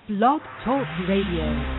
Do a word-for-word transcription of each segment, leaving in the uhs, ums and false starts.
Blog Talk Radio.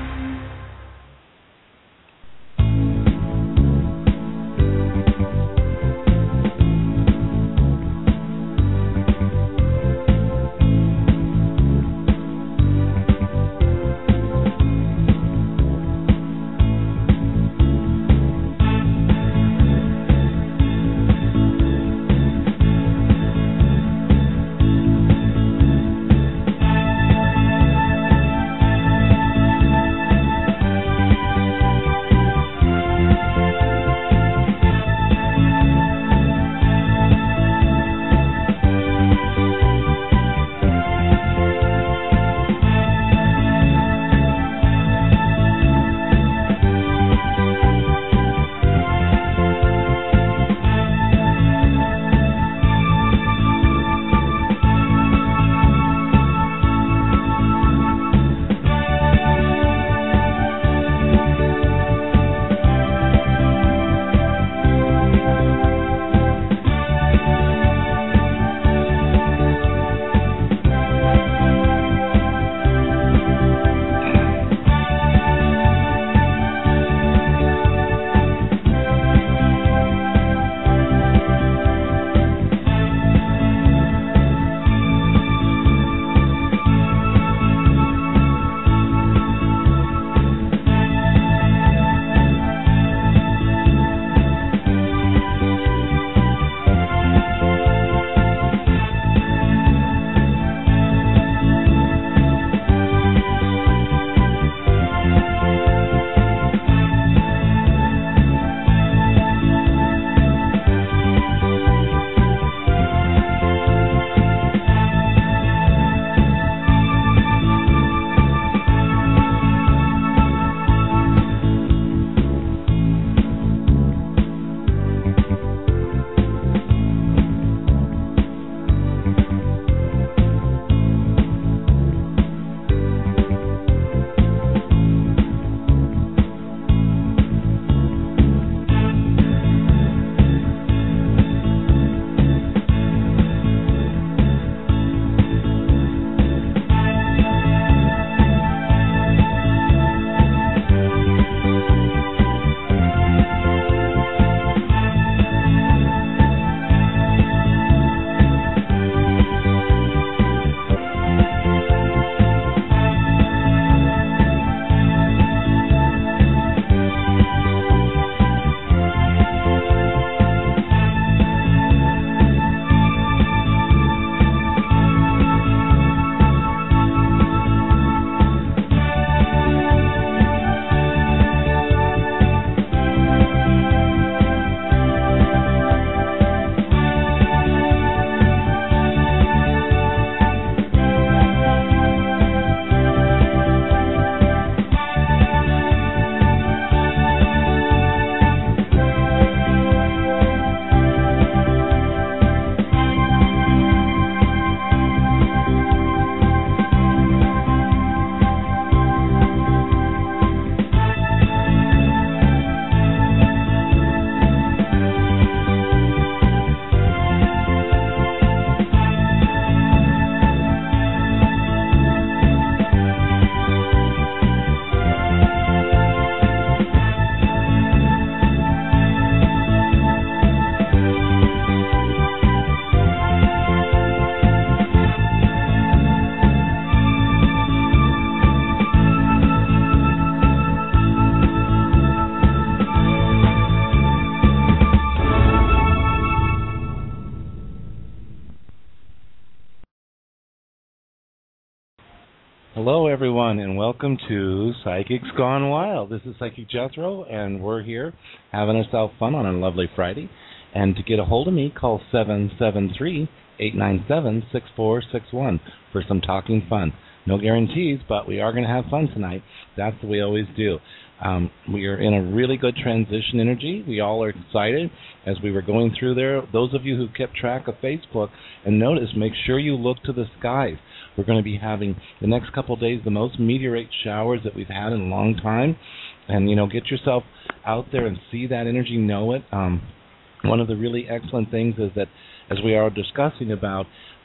Hello, everyone, and welcome to Psychics Gone Wild. This is Psychic Jethro, and we're here having ourselves fun on a lovely Friday. And to get a hold of me, call seven seven three, eight nine seven, six four six one for some talking fun. No guarantees, but we are going to have fun tonight. That's what we always do. Um, we are in a really good transition energy. We all are excited as we were going through there. Those of you who kept track of Facebook and notice, make sure you look to the skies. We're going to be having the next couple of days the most meteorite showers that we've had in a long time. And, you know, get yourself out there and see that energy, know it. Um, one of the really excellent things is that as we are discussing about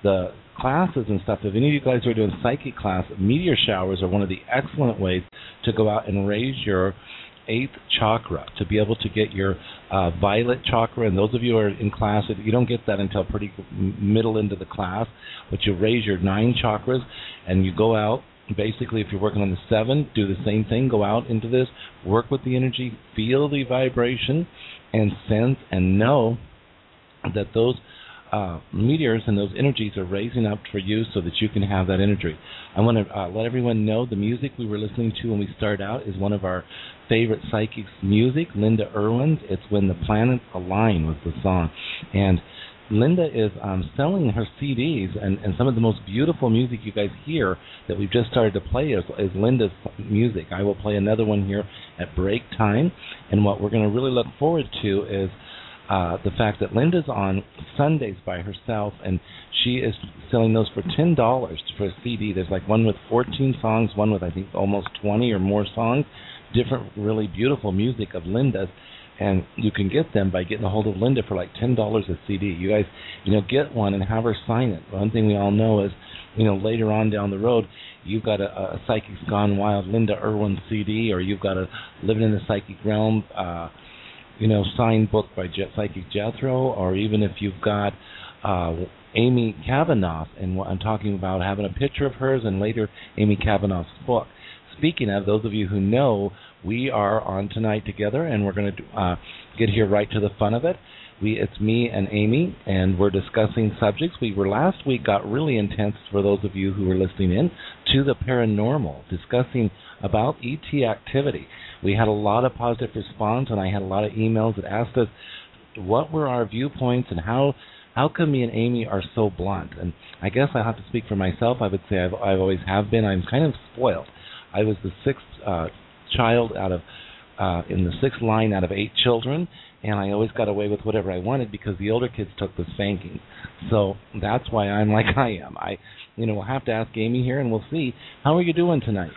the classes and stuff, if any of you guys are doing psychic class, meteor showers are one of the excellent ways to go out and raise your eighth chakra, to be able to get your uh, violet chakra. And those of you who are in class, you don't get that until pretty middle into the class, but you raise your nine chakras and you go out. Basically, if you're working on the seven, do the same thing. Go out into this, work with the energy, feel the vibration, and sense and know that those uh, meteors and those energies are raising up for you so that you can have that energy. I want to uh, let everyone know the music we were listening to when we started out is one of our favorite psychics' music, Linda Irwin's. It's When the Planets Align was the song. And Linda is um, selling her C Ds, and, and some of the most beautiful music you guys hear that we've just started to play is, is Linda's music. I will play another one here at break time, and what we're going to really look forward to is uh, the fact that Linda's on Sundays by herself, and she is selling those for ten dollars for a C D. There's like one with fourteen songs, one with I think almost twenty or more songs, different really beautiful music of Linda's. And you can get them by getting a hold of Linda for like ten dollars a C D. You guys, you know, get one and have her sign it. One thing we all know is, you know, later on down the road, you've got a, a Psychics Gone Wild Linda Irwin C D, or you've got a Living in the Psychic Realm, uh, you know, signed book by Je- Psychic Jethro, or even if you've got uh, Amy Kavanaugh, and I'm talking about having a picture of hers and later Amy Kavanaugh's book. Speaking of, those of you who know, we are on tonight together, and we're going to uh, get here right to the fun of it. We, it's me and Amy, and we're discussing subjects. We were last week got really intense for those of you who were listening in to the paranormal, discussing about E T activity. We had a lot of positive response, and I had a lot of emails that asked us what were our viewpoints and how how come me and Amy are so blunt. And I guess I have to speak for myself. I would say I've, I've always have been. I'm kind of spoiled. I was the sixth uh, child out of uh, in the sixth line out of eight children, and I always got away with whatever I wanted because the older kids took the spanking. So that's why I'm like I am. I, you know, we'll have to ask Amy here, and we'll see. How are you doing tonight?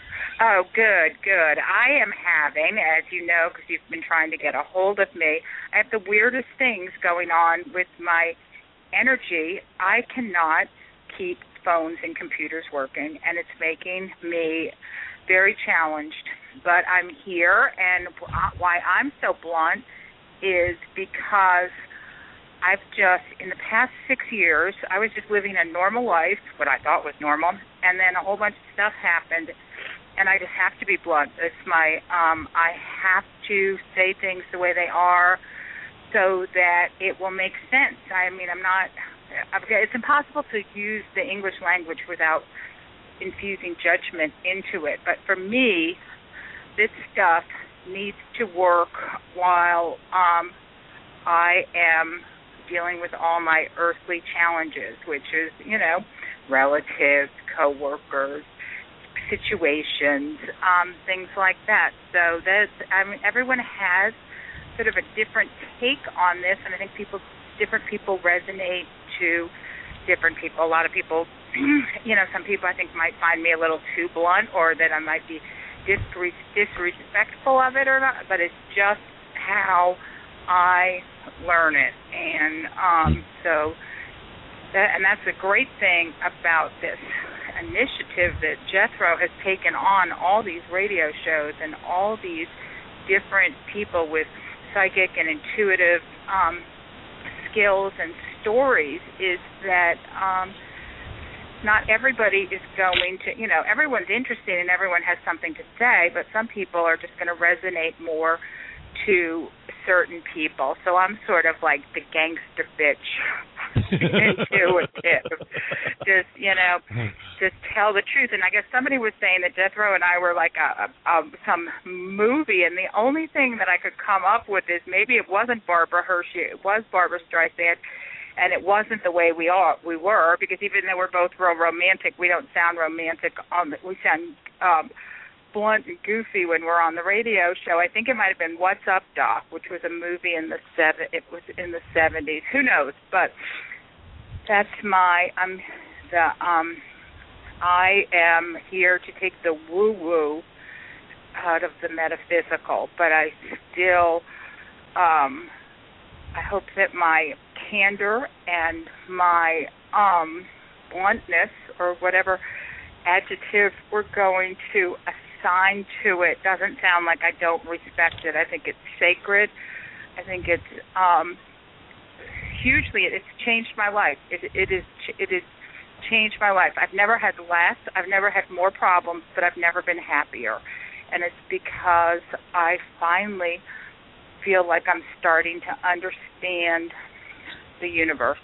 Oh, good, good. I am having, as you know, because you've been trying to get a hold of me, I have the weirdest things going on with my energy. I cannot keep phones and computers working, and it's making me very challenged. But I'm here, and why I'm so blunt is because I've just, in the past six years, I was just living a normal life, what I thought was normal, and then a whole bunch of stuff happened, and I just have to be blunt. It's my, um, I have to say things the way they are so that it will make sense. I mean, I'm not, it's impossible to use the English language without infusing judgment into it. But for me, this stuff needs to work while um, I am dealing with all my earthly challenges, which is, you know, relatives, coworkers, situations, um, things like that. So that's, I mean, everyone has sort of a different take on this, and I think people, different people resonate to different people. A lot of people, you know, some people I think might find me a little too blunt, or that I might be disre- disrespectful of it or not, but it's just how I learn it. And um, so, that, and that's the great thing about this initiative that Jethro has taken on, all these radio shows and all these different people with psychic and intuitive um, skills and stories, is that um, not everybody is going to, you know, everyone's interested and everyone has something to say, but some people are just going to resonate more to certain people. So I'm sort of like the gangster bitch, intuitive, just, you know, just tell the truth. And I guess somebody was saying that Jethro and I were like a, a, a, some movie, and the only thing that I could come up with is maybe it wasn't Barbara Hershey, it was Barbara Streisand, and it wasn't the way we are, we were, because even though we're both real romantic, we don't sound romantic. On the, we sound um, blunt and goofy when we're on the radio show. I think it might have been What's Up, Doc, which was a movie in the seven. It was in the seventies. Who knows? But that's my. I'm the. Um, I am here to take the woo-woo out of the metaphysical, but I still. Um, I hope that my candor and my um, bluntness or whatever adjective we're going to assign to it doesn't sound like I don't respect it. I think it's sacred. I think it's um, hugely, it's changed my life. It, it is it is changed my life. I've never had less. I've never had more problems, but I've never been happier. And it's because I finally feel like I'm starting to understand the universe.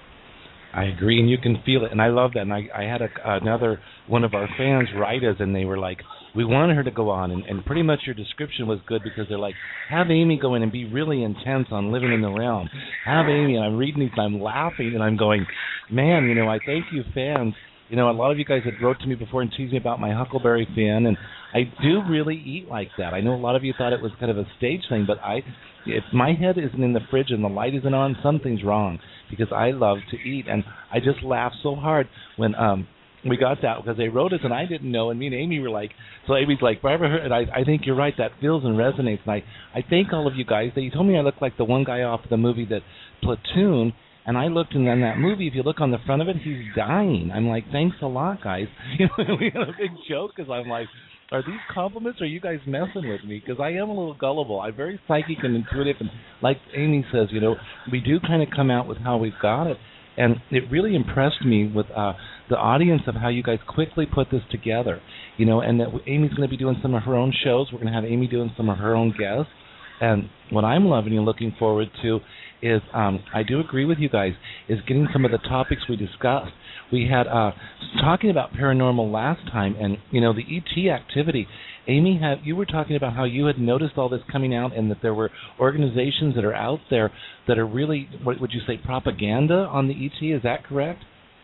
I agree, and you can feel it, and I love that. And I, I had a, another one of our fans write us, and they were like, we wanted her to go on, and, and pretty much your description was good because they're like, have Amy go in and be really intense on living in the realm. Have Amy, and I'm reading these, and I'm laughing, and I'm going, man, you know, I thank you, fans. You know, a lot of you guys had wrote to me before and teased me about my Huckleberry Finn, and I do really eat like that. I know a lot of you thought it was kind of a stage thing, but I, if my head isn't in the fridge and the light isn't on, something's wrong because I love to eat, and I just laughed so hard when um we got that because they wrote us and I didn't know, and me and Amy were like, so Amy's like, Barbara, and I, I think you're right, that feels and resonates, and I, I thank all of you guys. They told me I look like the one guy off the movie that Platoon. And I looked, and in that movie, if you look on the front of it, he's dying. I'm like, thanks a lot, guys. You know, we had a big joke because I'm like, are these compliments or are you guys messing with me? Because I am a little gullible. I'm very psychic and intuitive. And like Amy says, you know, we do kind of come out with how we've got it. And it really impressed me with uh, the audience of how you guys quickly put this together. You know, and that Amy's going to be doing some of her own shows. We're going to have Amy doing some of her own guests. And what I'm loving and looking forward to is, um, I do agree with you guys, is getting some of the topics we discussed. We had, uh, talking about paranormal last time and, you know, the E T activity. Amy, had, you were talking about how you had noticed all this coming out and that there were organizations that are out there that are really, what would you say, propaganda on the E T. Is that correct?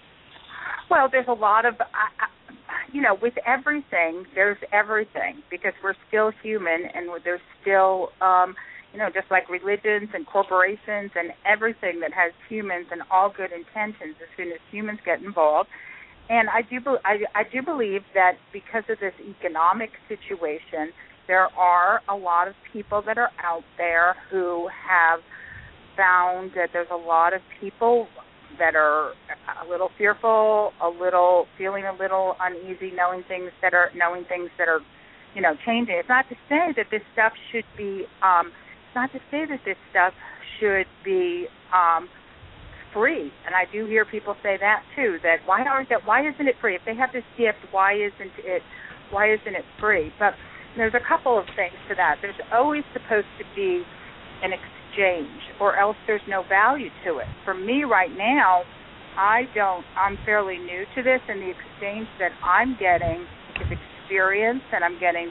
Well, there's a lot of, uh, you know, with everything, there's everything because we're still human and there's still, um, you know, just like religions and corporations and everything that has humans and all good intentions as soon as humans get involved. And I do, be- I, I do believe that because of this economic situation, there are a lot of people that are out there who have found that there's a lot of people that are a little fearful, a little feeling a little uneasy, knowing things that are knowing things that are, you know, changing. It's not to say that this stuff should be. Um, it's not to say that this stuff should be um, free. And I do hear people say that too. That why aren't that? Why isn't it free? If they have this gift, why isn't it? Why isn't it free? But there's a couple of things to that. There's always supposed to be an exchange, or else there's no value to it. For me right now, I don't, I'm fairly new to this, and the exchange that I'm getting is experience, and I'm getting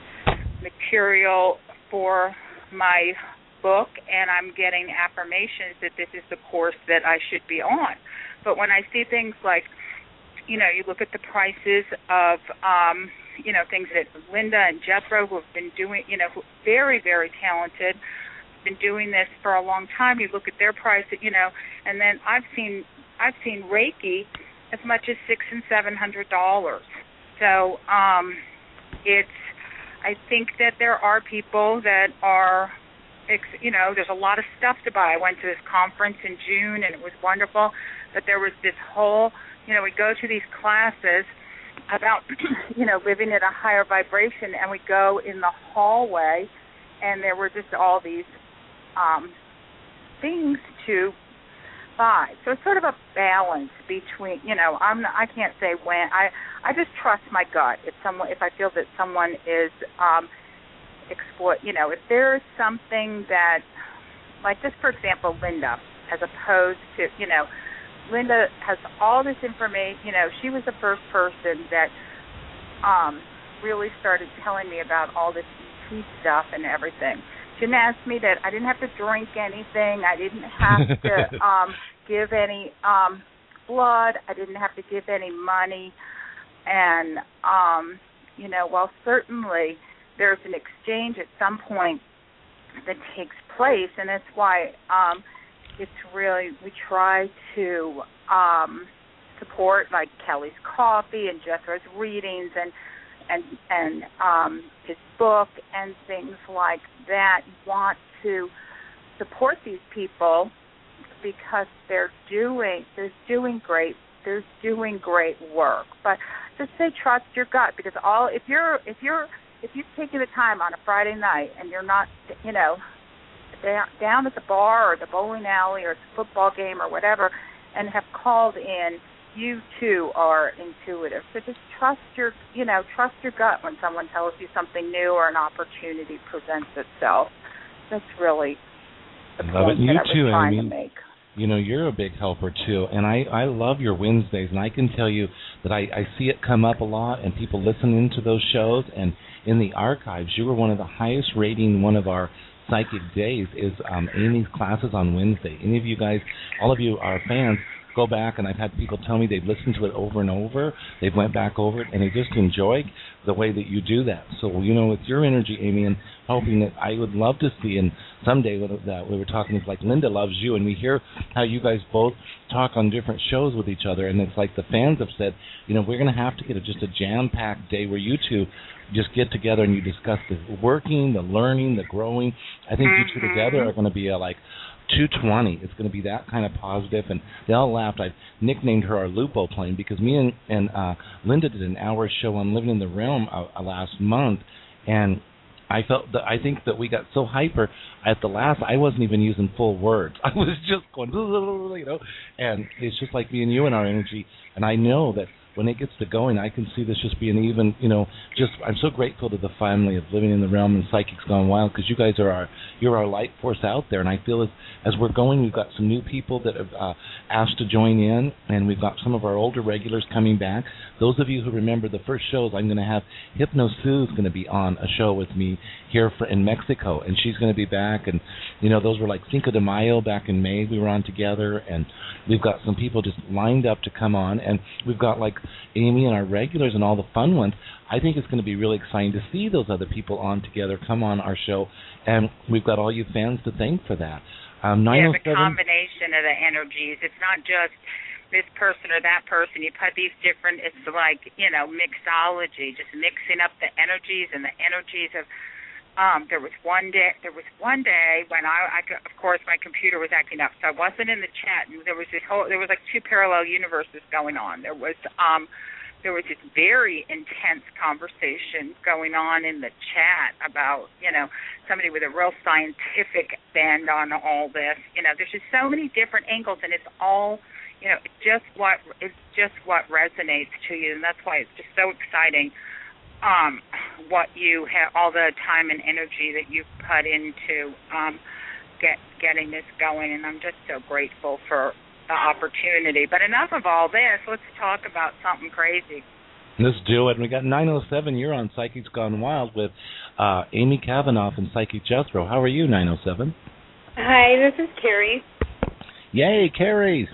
material for my book, and I'm getting affirmations that this is the course that I should be on. But when I see things like, you know, you look at the prices of, um, you know, things that Linda and Jethro, who have been doing, you know, who very, very talented, been doing this for a long time. You look at their price, you know, and then I've seen I've seen Reiki as much as six and seven hundred dollars. So um, it's I think that there are people that are, you know, there's a lot of stuff to buy. I went to this conference in June and it was wonderful, but there was this whole, you know, we go to these classes about, you know, living at a higher vibration, and we go in the hallway, and there were just all these Um, things to buy. So it's sort of a balance between, you know, I'm not, I can't say when. I I just trust my gut. If someone, if I feel that someone is um, exploit, you know, if there's something that, like just for example, Linda, as opposed to, you know, Linda has all this information. You know, she was the first person that um, really started telling me about all this E T stuff and everything. She didn't ask me that I didn't have to drink anything. I didn't have to um, give any um, blood. I didn't have to give any money. And, um, you know, while certainly there's an exchange at some point that takes place, and that's why um, it's really, we try to um, support, like, Kelly's Coffee and Jethro's readings and and and um, his book and things like that. You want to support these people because they're doing they're doing great They're doing great work. But just say trust your gut, because all if you're if you're if you've taken the time on a Friday night and you're not, you know, down at the bar or the bowling alley or the football game or whatever, and have called in, you too are intuitive. So just trust your, you know, trust your gut when someone tells you something new or an opportunity presents itself. That's really the love point it. that You I was too, trying Amy. to make. You know, you're a big helper too, and I, I love your Wednesdays, and I can tell you that I, I see it come up a lot, and people listen into those shows, and in the archives, you were one of the highest rating one of our psychic days is um, Amy's classes on Wednesday. Any of you guys, all of you are fans, go back, and I've had people tell me they've listened to it over and over. They've went back over it, and they just enjoy the way that you do that. So, you know, with your energy, Amy, and hoping that I would love to see, and someday that we were talking, it's like Linda loves you, and we hear how you guys both talk on different shows with each other, and it's like the fans have said, you know, we're going to have to get a, just a jam-packed day where you two just get together and you discuss the working, the learning, the growing. I think you two together are going to be a, like, two twenty. It's going to be that kind of positive, and they all laughed. I nicknamed her our Lupo plane because me and, and uh, Linda did an hour show on Living in the Realm uh, uh, last month, and I felt that I think that we got so hyper at the last. I wasn't even using full words. I was just going, you know, and it's just like me and you and our energy. And I know that when it gets to going, I can see this just being even, you know, just I'm so grateful to the family of Living in the Realm and Psychics Gone Wild, because you guys are our, you're our light force out there. And I feel as, as we're going, we've got some new people that have uh, asked to join in, and we've got some of our older regulars coming back. Those of you who remember the first shows, I'm going to have Hypno Sue's going to be on a show with me here for, in Mexico, and she's going to be back. And, you know, those were like Cinco de Mayo back in May we were on together, and we've got some people just lined up to come on, and we've got like Amy and our regulars and all the fun ones. I think it's going to be really exciting to see those other people on together, come on our show, and we've got all you fans to thank for that. Um, yeah, the combination of the energies. It's not just this person or that person. You put these different, it's like, you know, mixology, just mixing up the energies and the energies of, um, there was one day, there was one day when I, I, of course, my computer was acting up, so I wasn't in the chat, and there was this whole, there was like two parallel universes going on. There was, um, there was this very intense conversation going on in the chat about, you know, somebody with a real scientific bend on all this. You know, there's just so many different angles, and it's all, you know, it's just what it's just what resonates to you, and that's why it's just so exciting. Um, what you have, all the time and energy that you've put into um, get getting this going, and I'm just so grateful for the opportunity. But enough of all this. Let's talk about something crazy. Let's do it. We got nine oh seven. You're on Psychics Gone Wild with uh, Amy Kavanaugh and Psychic Jethro. How are you, nine oh seven? Hi, this is Carrie. Yay, Carrie!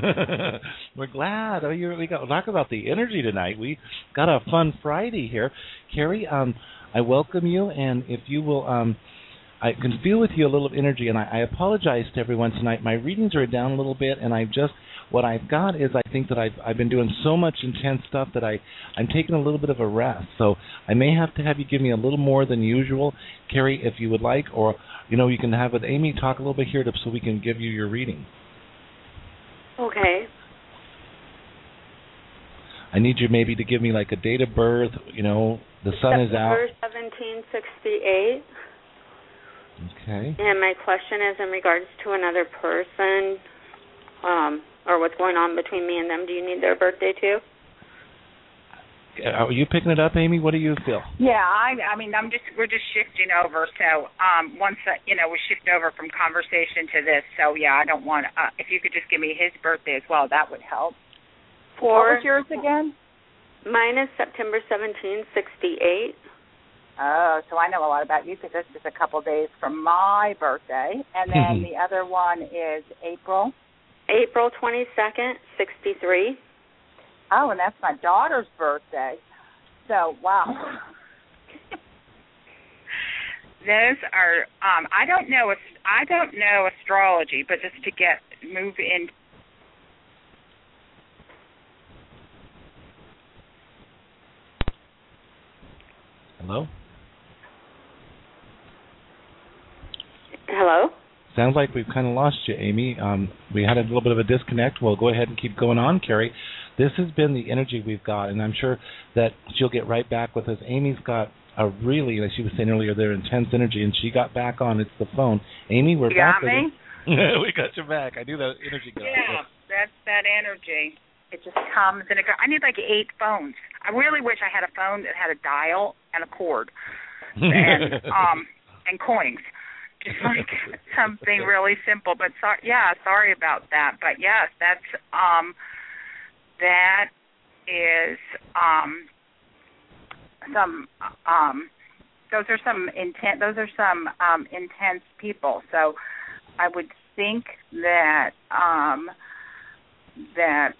We're glad. Oh, you, we got to talk about the energy tonight. We got a fun Friday here. Carrie, um, I welcome you, and if you will, um, I can feel with you a little energy, and I, I apologize to everyone tonight. My readings are down a little bit, and I've just, what I've got is I think that I've, I've been doing so much intense stuff that I, I'm taking a little bit of a rest. So I may have to have you give me a little more than usual, Carrie, if you would like, or, you know, you can have with Amy talk a little bit here to, so we can give you your reading. Okay. I need you maybe to give me like a date of birth, you know, the sun is out. September seventeen sixty-eight. Okay. And my question is in regards to another person, um, or what's going on between me and them. Do you need their birthday too? Are you picking it up, Amy? What do you feel? Yeah, I, I mean, I'm just we're just shifting over. So um, once that, you know, we shift over from conversation to this. So yeah, I don't want. Uh, if you could just give me his birthday as well, that would help. For, what was yours again? Mine is September seventeenth, sixty-eight. Oh, so I know a lot about you because this is a couple days from my birthday, and then the other one is April. April twenty-second, sixty-three. Oh, and that's my daughter's birthday. So, wow. Those are, um, I don't know, I don't know astrology, but just to get, move in. Hello? Hello? Sounds like we've kind of lost you, Amy. Um, we had a little bit of a disconnect. We'll go ahead and keep going on, Carrie. This has been the energy we've got, and I'm sure that she'll get right back with us. Amy's got a really, like she was saying earlier, their intense energy, and she got back on. It's the phone. Amy, we're you back. Got me? We got you back. I knew that energy got Yeah, that's that energy. It just comes and it goes. I need like eight phones. I really wish I had a phone that had a dial and a cord and um and coins. Just like something really simple. But so, yeah, sorry about that. But yes, that's um that is um some um those are some intent those are some um intense people. So I would think that um that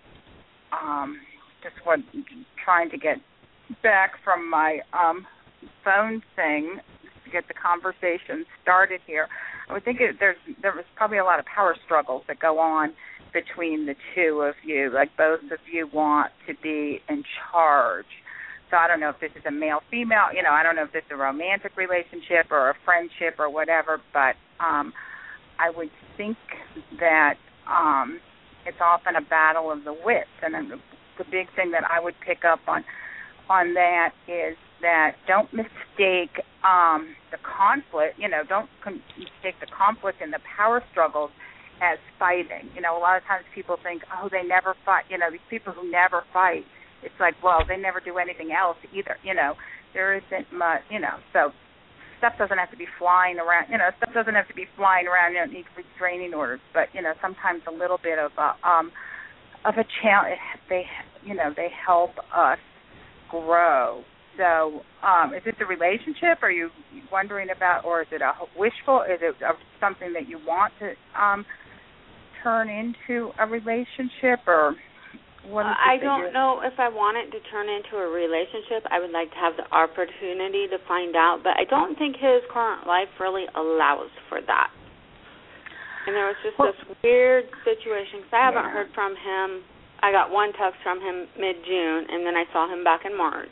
um just what trying to get back from my um phone thing to get the conversation started here. I would think it, there's there was probably a lot of power struggles that go on between the two of you. Like both of you want to be in charge. So I don't know if this is a male-female, you know, I don't know if this is a romantic relationship or a friendship or whatever, but um, I would think that um, it's often a battle of the wits. And then the, the big thing that I would pick up on on that is that don't mistake um, the conflict, you know, don't con- mistake the conflict and the power struggles as fighting. You know, a lot of times people think, oh, they never fight. You know, these people who never fight, it's like, well, they never do anything else either. You know, there isn't much, you know, so stuff doesn't have to be flying around, you know, stuff doesn't have to be flying around. You don't need restraining orders, but, you know, sometimes a little bit of a, um, of a challenge, they, you know, they help us grow. So um, is this a relationship? Are you wondering about, or is it a wishful, is it a, something that you want to um, turn into a relationship, or what is it? I don't know if I want it to turn into a relationship. I would like to have the opportunity to find out, but I don't think his current life really allows for that. And there was just well, this weird situation, because I haven't yeah. heard from him. I got one text from him mid-June, and then I saw him back in March.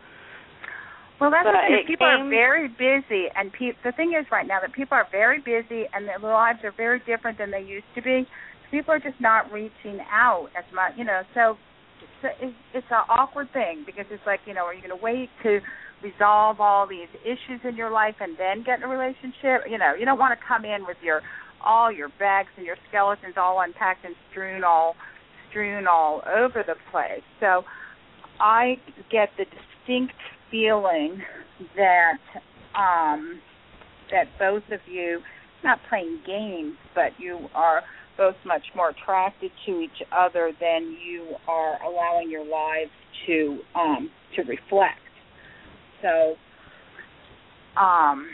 Well, that's but the thing. People came, are very busy, and pe- the thing is right now that people are very busy, and their lives are very different than they used to be. People are just not reaching out as much, you know. So it's, it's an awkward thing, because it's like, you know, are you going to wait to resolve all these issues in your life and then get in a relationship? You know, you don't want to come in with your all your bags and your skeletons all unpacked and strewn all strewn all over the place. So I get the distinct feeling that um, that both of you, not playing games, but you are both much more attracted to each other than you are allowing your lives to um, to reflect. So um,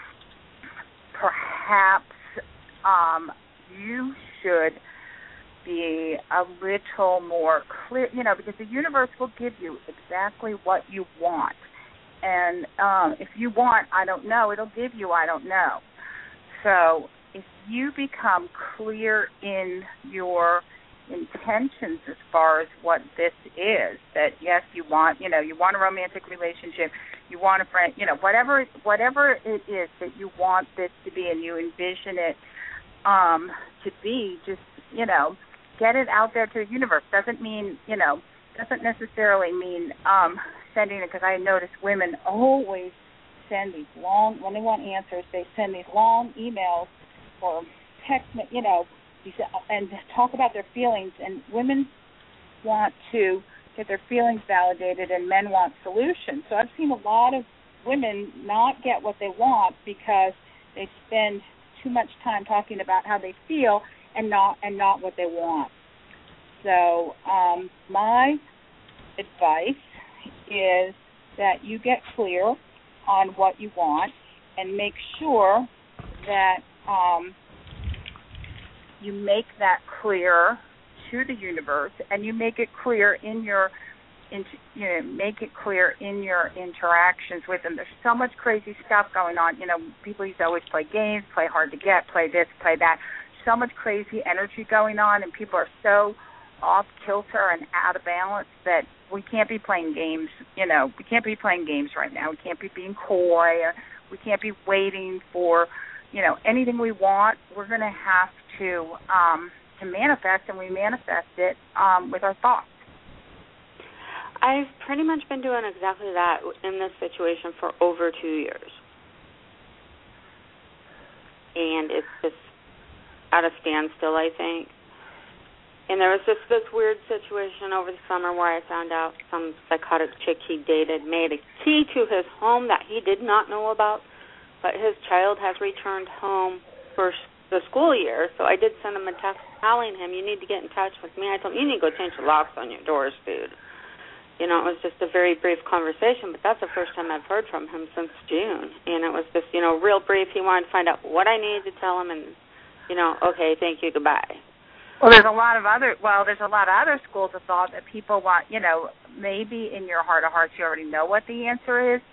perhaps um, you should be a little more clear, you know, because the universe will give you exactly what you want. And um, if you want, I don't know, it'll give you, I don't know. So if you become clear in your intentions as far as what this is, that yes, you want, you know, you want a romantic relationship, you want a friend, you know, whatever, whatever it is that you want this to be and you envision it um, to be, just, you know, get it out there to the universe. Doesn't mean, you know, doesn't necessarily mean um, sending it, because I notice women always send these long, when they want answers, they send these long emails or text, you know, and talk about their feelings. And women want to get their feelings validated, and men want solutions. So I've seen a lot of women not get what they want because they spend too much time talking about how they feel and not and not what they want. So um, my advice is that you get clear on what you want and make sure that um, you make that clear to the universe, and you make it clear in your, in, you know, make it clear in your interactions with them. There's so much crazy stuff going on. You know, people used to always play games, play hard to get, play this, play that. So much crazy energy going on, and people are so off kilter and out of balance that we can't be playing games. You know, we can't be playing games right now. We can't be being coy. Or we can't be waiting for, you know, anything we want. We're going to have to um, to manifest, and we manifest it um, with our thoughts. I've pretty much been doing exactly that in this situation for over two years. And it's just at a standstill, I think. And there was just this weird situation over the summer where I found out some psychotic chick he dated made a key to his home that he did not know about, but his child has returned home for the school year, so I did send him a text telling him, you need to get in touch with me. I told him, you need to go change the locks on your doors, dude. You know, it was just a very brief conversation, but that's the first time I've heard from him since June. And it was just, you know, real brief. He wanted to find out what I needed to tell him and, you know, okay, thank you, goodbye. Well, there's a lot of other, well, there's a lot of other schools of thought that people want, you know, maybe in your heart of hearts you already know what the answer is,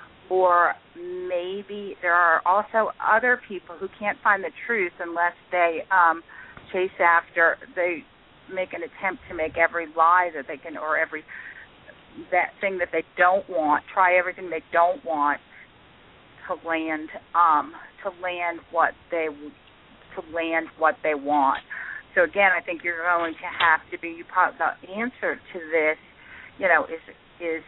or maybe there are also other people who can't find the truth unless they um, chase after, they make an attempt to make every lie that they can, or every that thing that they don't want, try everything they don't want to land, um, to land what they, to land what they want. So again, I think you're going to have to be. You probably, the answer to this, you know, is is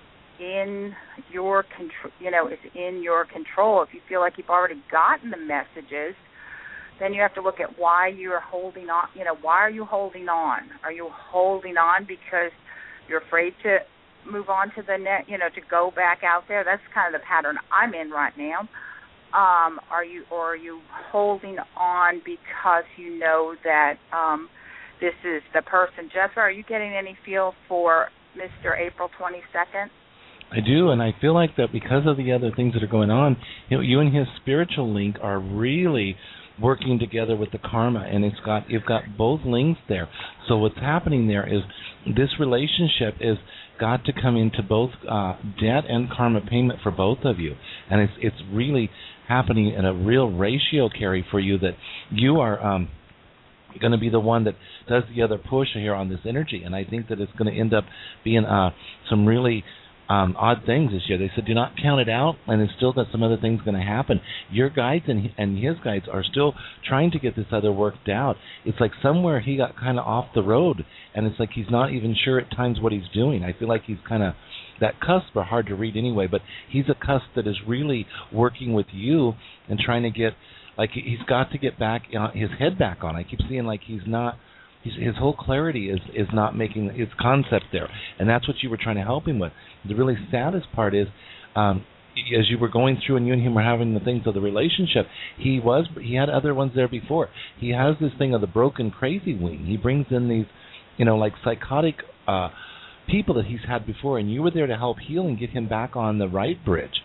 in your control. You know, is in your control. If you feel like you've already gotten the messages, then you have to look at why you are holding on. You know, why are you holding on? Are you holding on because you're afraid to move on to the net? You know, to go back out there. That's kind of the pattern I'm in right now. Um, are you, or are you holding on because you know that um, this is the person? Jethro, are you getting any feel for Mister April twenty-second? I do, and I feel like that because of the other things that are going on, you know, you and his spiritual link are really working together with the karma, and it's got you've got both links there. So what's happening there is this relationship is got to come into both uh, debt and karma payment for both of you, and it's it's really happening in a real ratio, Carrie, for you, that you are um, going to be the one that does the other push here on this energy, and I think that it's going to end up being uh, some really um, odd things this year. They said do not count it out, and it's still got some other things going to happen. Your guides and, and his guides are still trying to get this other worked out. It's like somewhere he got kind of off the road, and it's like he's not even sure at times what he's doing. I feel like he's kind of, that cusp are hard to read anyway, but he's a cusp that is really working with you and trying to get, like he's got to get back, you know, his head back on. I keep seeing like he's not, he's, his whole clarity is, is not making its concept there, and that's what you were trying to help him with. The really saddest part is, um, as you were going through and you and him were having the things of the relationship, he was, he had other ones there before. He has this thing of the broken crazy wing. He brings in these, you know, like psychotic uh people that he's had before, and you were there to help heal and get him back on the right bridge.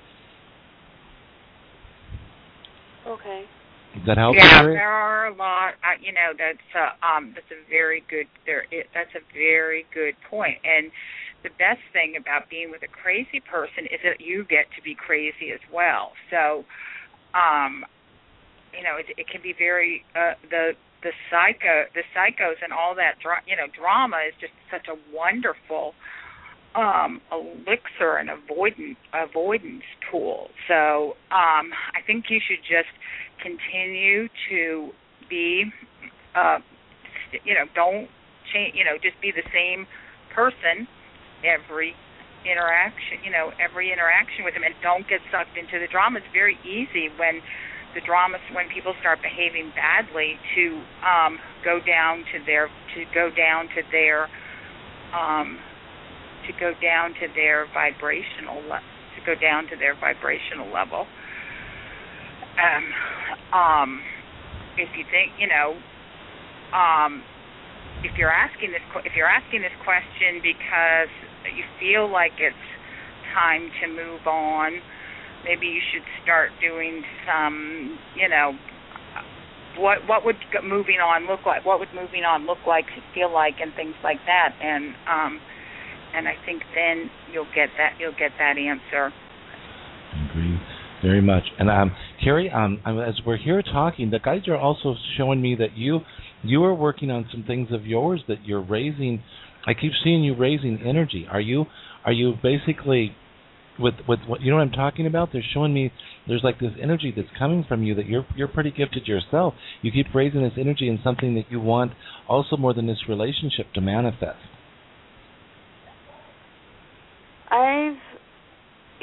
Okay. Does that help? Yeah, you, there are a lot. Uh, you know, that's uh, um, that's a very good. There, it, that's a very good point. And the best thing about being with a crazy person is that you get to be crazy as well. So, um, you know, it, it can be very uh, the. The psycho, the psychos, and all that, you know, drama is just such a wonderful um, elixir and avoidance avoidance tool. So um, I think you should just continue to be, uh, you know, don't change, you know, just be the same person every interaction, you know, every interaction with him, and don't get sucked into the drama. It's very easy when the drama, when people start behaving badly, to um, go down to their to go down to their um, to go down to their vibrational le- to go down to their vibrational level. Um, um, if you think, you know, um, if you're asking this if you're asking this question because you feel like it's time to move on, maybe you should start doing some, you know, what what would moving on look like? What would moving on look like, feel like, and things like that. And um, and I think then you'll get that you'll get that answer. I agree very much. And um, Carrie, um, as we're here talking, the guides are also showing me that you you are working on some things of yours that you're raising. I keep seeing you raising energy. Are you are you basically with with what you know what I'm talking about? They're showing me there's like this energy that's coming from you that you're you're pretty gifted yourself. You keep raising this energy in something that you want also more than this relationship to manifest.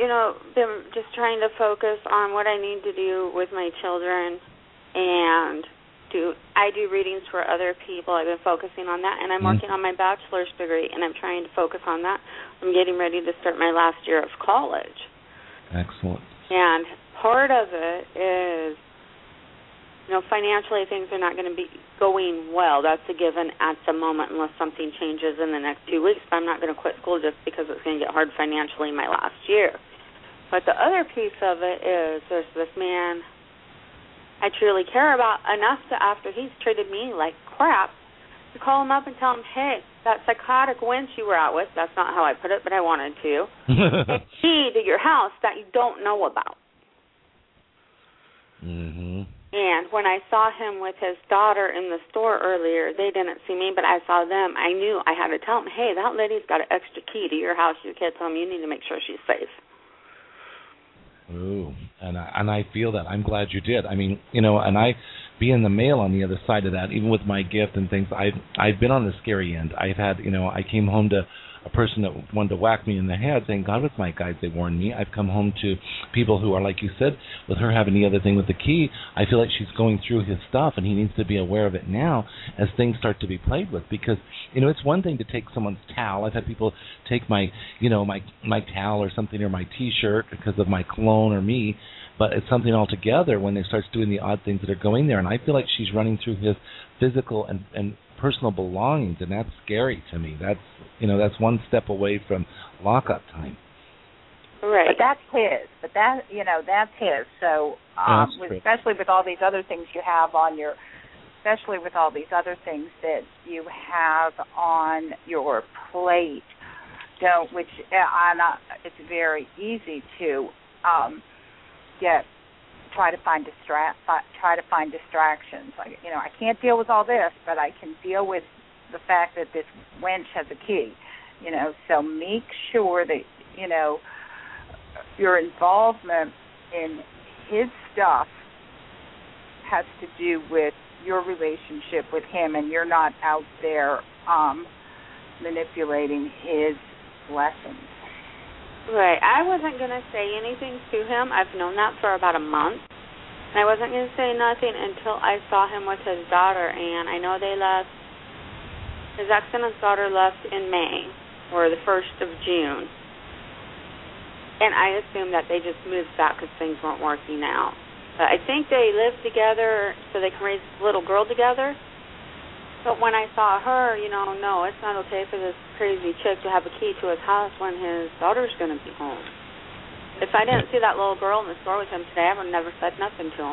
you know, been just trying to focus on what I need to do with my children, and do I do readings for other people. I've been focusing on that, and I'm mm. working on my bachelor's degree, and I'm trying to focus on that. I'm getting ready to start my last year of college. Excellent. And part of it is, you know, financially things are not going to be going well. That's a given at the moment unless something changes in the next two weeks. But I'm not going to quit school just because it's going to get hard financially my last year. But the other piece of it is there's this man I truly care about enough to, after he's treated me like crap, to call him up and tell him, hey, that psychotic wench you were out with, that's not how I put it, but I wanted to, a key to your house that you don't know about. Mm-hmm. And when I saw him with his daughter in the store earlier, they didn't see me, but I saw them. I knew I had to tell them, hey, that lady's got an extra key to your house. Your kid's home. You need to make sure she's safe. Ooh, and I, and I feel that. I'm glad you did. I mean, you know, and I, being the male on the other side of that, even with my gift and things, I've, I've been on the scary end. I've had, you know, I came home to a person that wanted to whack me in the head, saying, God, with my guys, they warned me. I've come home to people who are, like you said, with her having the other thing with the key, I feel like she's going through his stuff, and he needs to be aware of it now as things start to be played with. Because, you know, it's one thing to take someone's towel. I've had people take my, you know, my, my towel or something, or my T-shirt because of my cologne or me, but it's something altogether when they start doing the odd things that are going there. And I feel like she's running through his physical and, and personal belongings, and that's scary to me. That's, you know, that's one step away from lockup time. Right. But that's his. But that, you know, that's his. So, um, with, especially with all these other things you have on your, especially with all these other things that you have on your plate, don't, which uh, not, it's very easy to um, get. Try to find distra- try to find distractions. Like, you know, I can't deal with all this, but I can deal with the fact that this wench has a key. You know, so make sure that, you know, your involvement in his stuff has to do with your relationship with him, and you're not out there um, manipulating his lessons. Right. I wasn't going to say anything to him. I've known that for about a month. And I wasn't going to say nothing until I saw him with his daughter. And I know they left, his ex and his daughter left in May, or the first of June. And I assumed that they just moved back because things weren't working out. But I think they live together so they can raise a little girl together. But when I saw her, you know, no, it's not okay for this crazy chick to have a key to his house when his daughter's going to be home. If I didn't see that little girl in the store with him today, I would have never said nothing to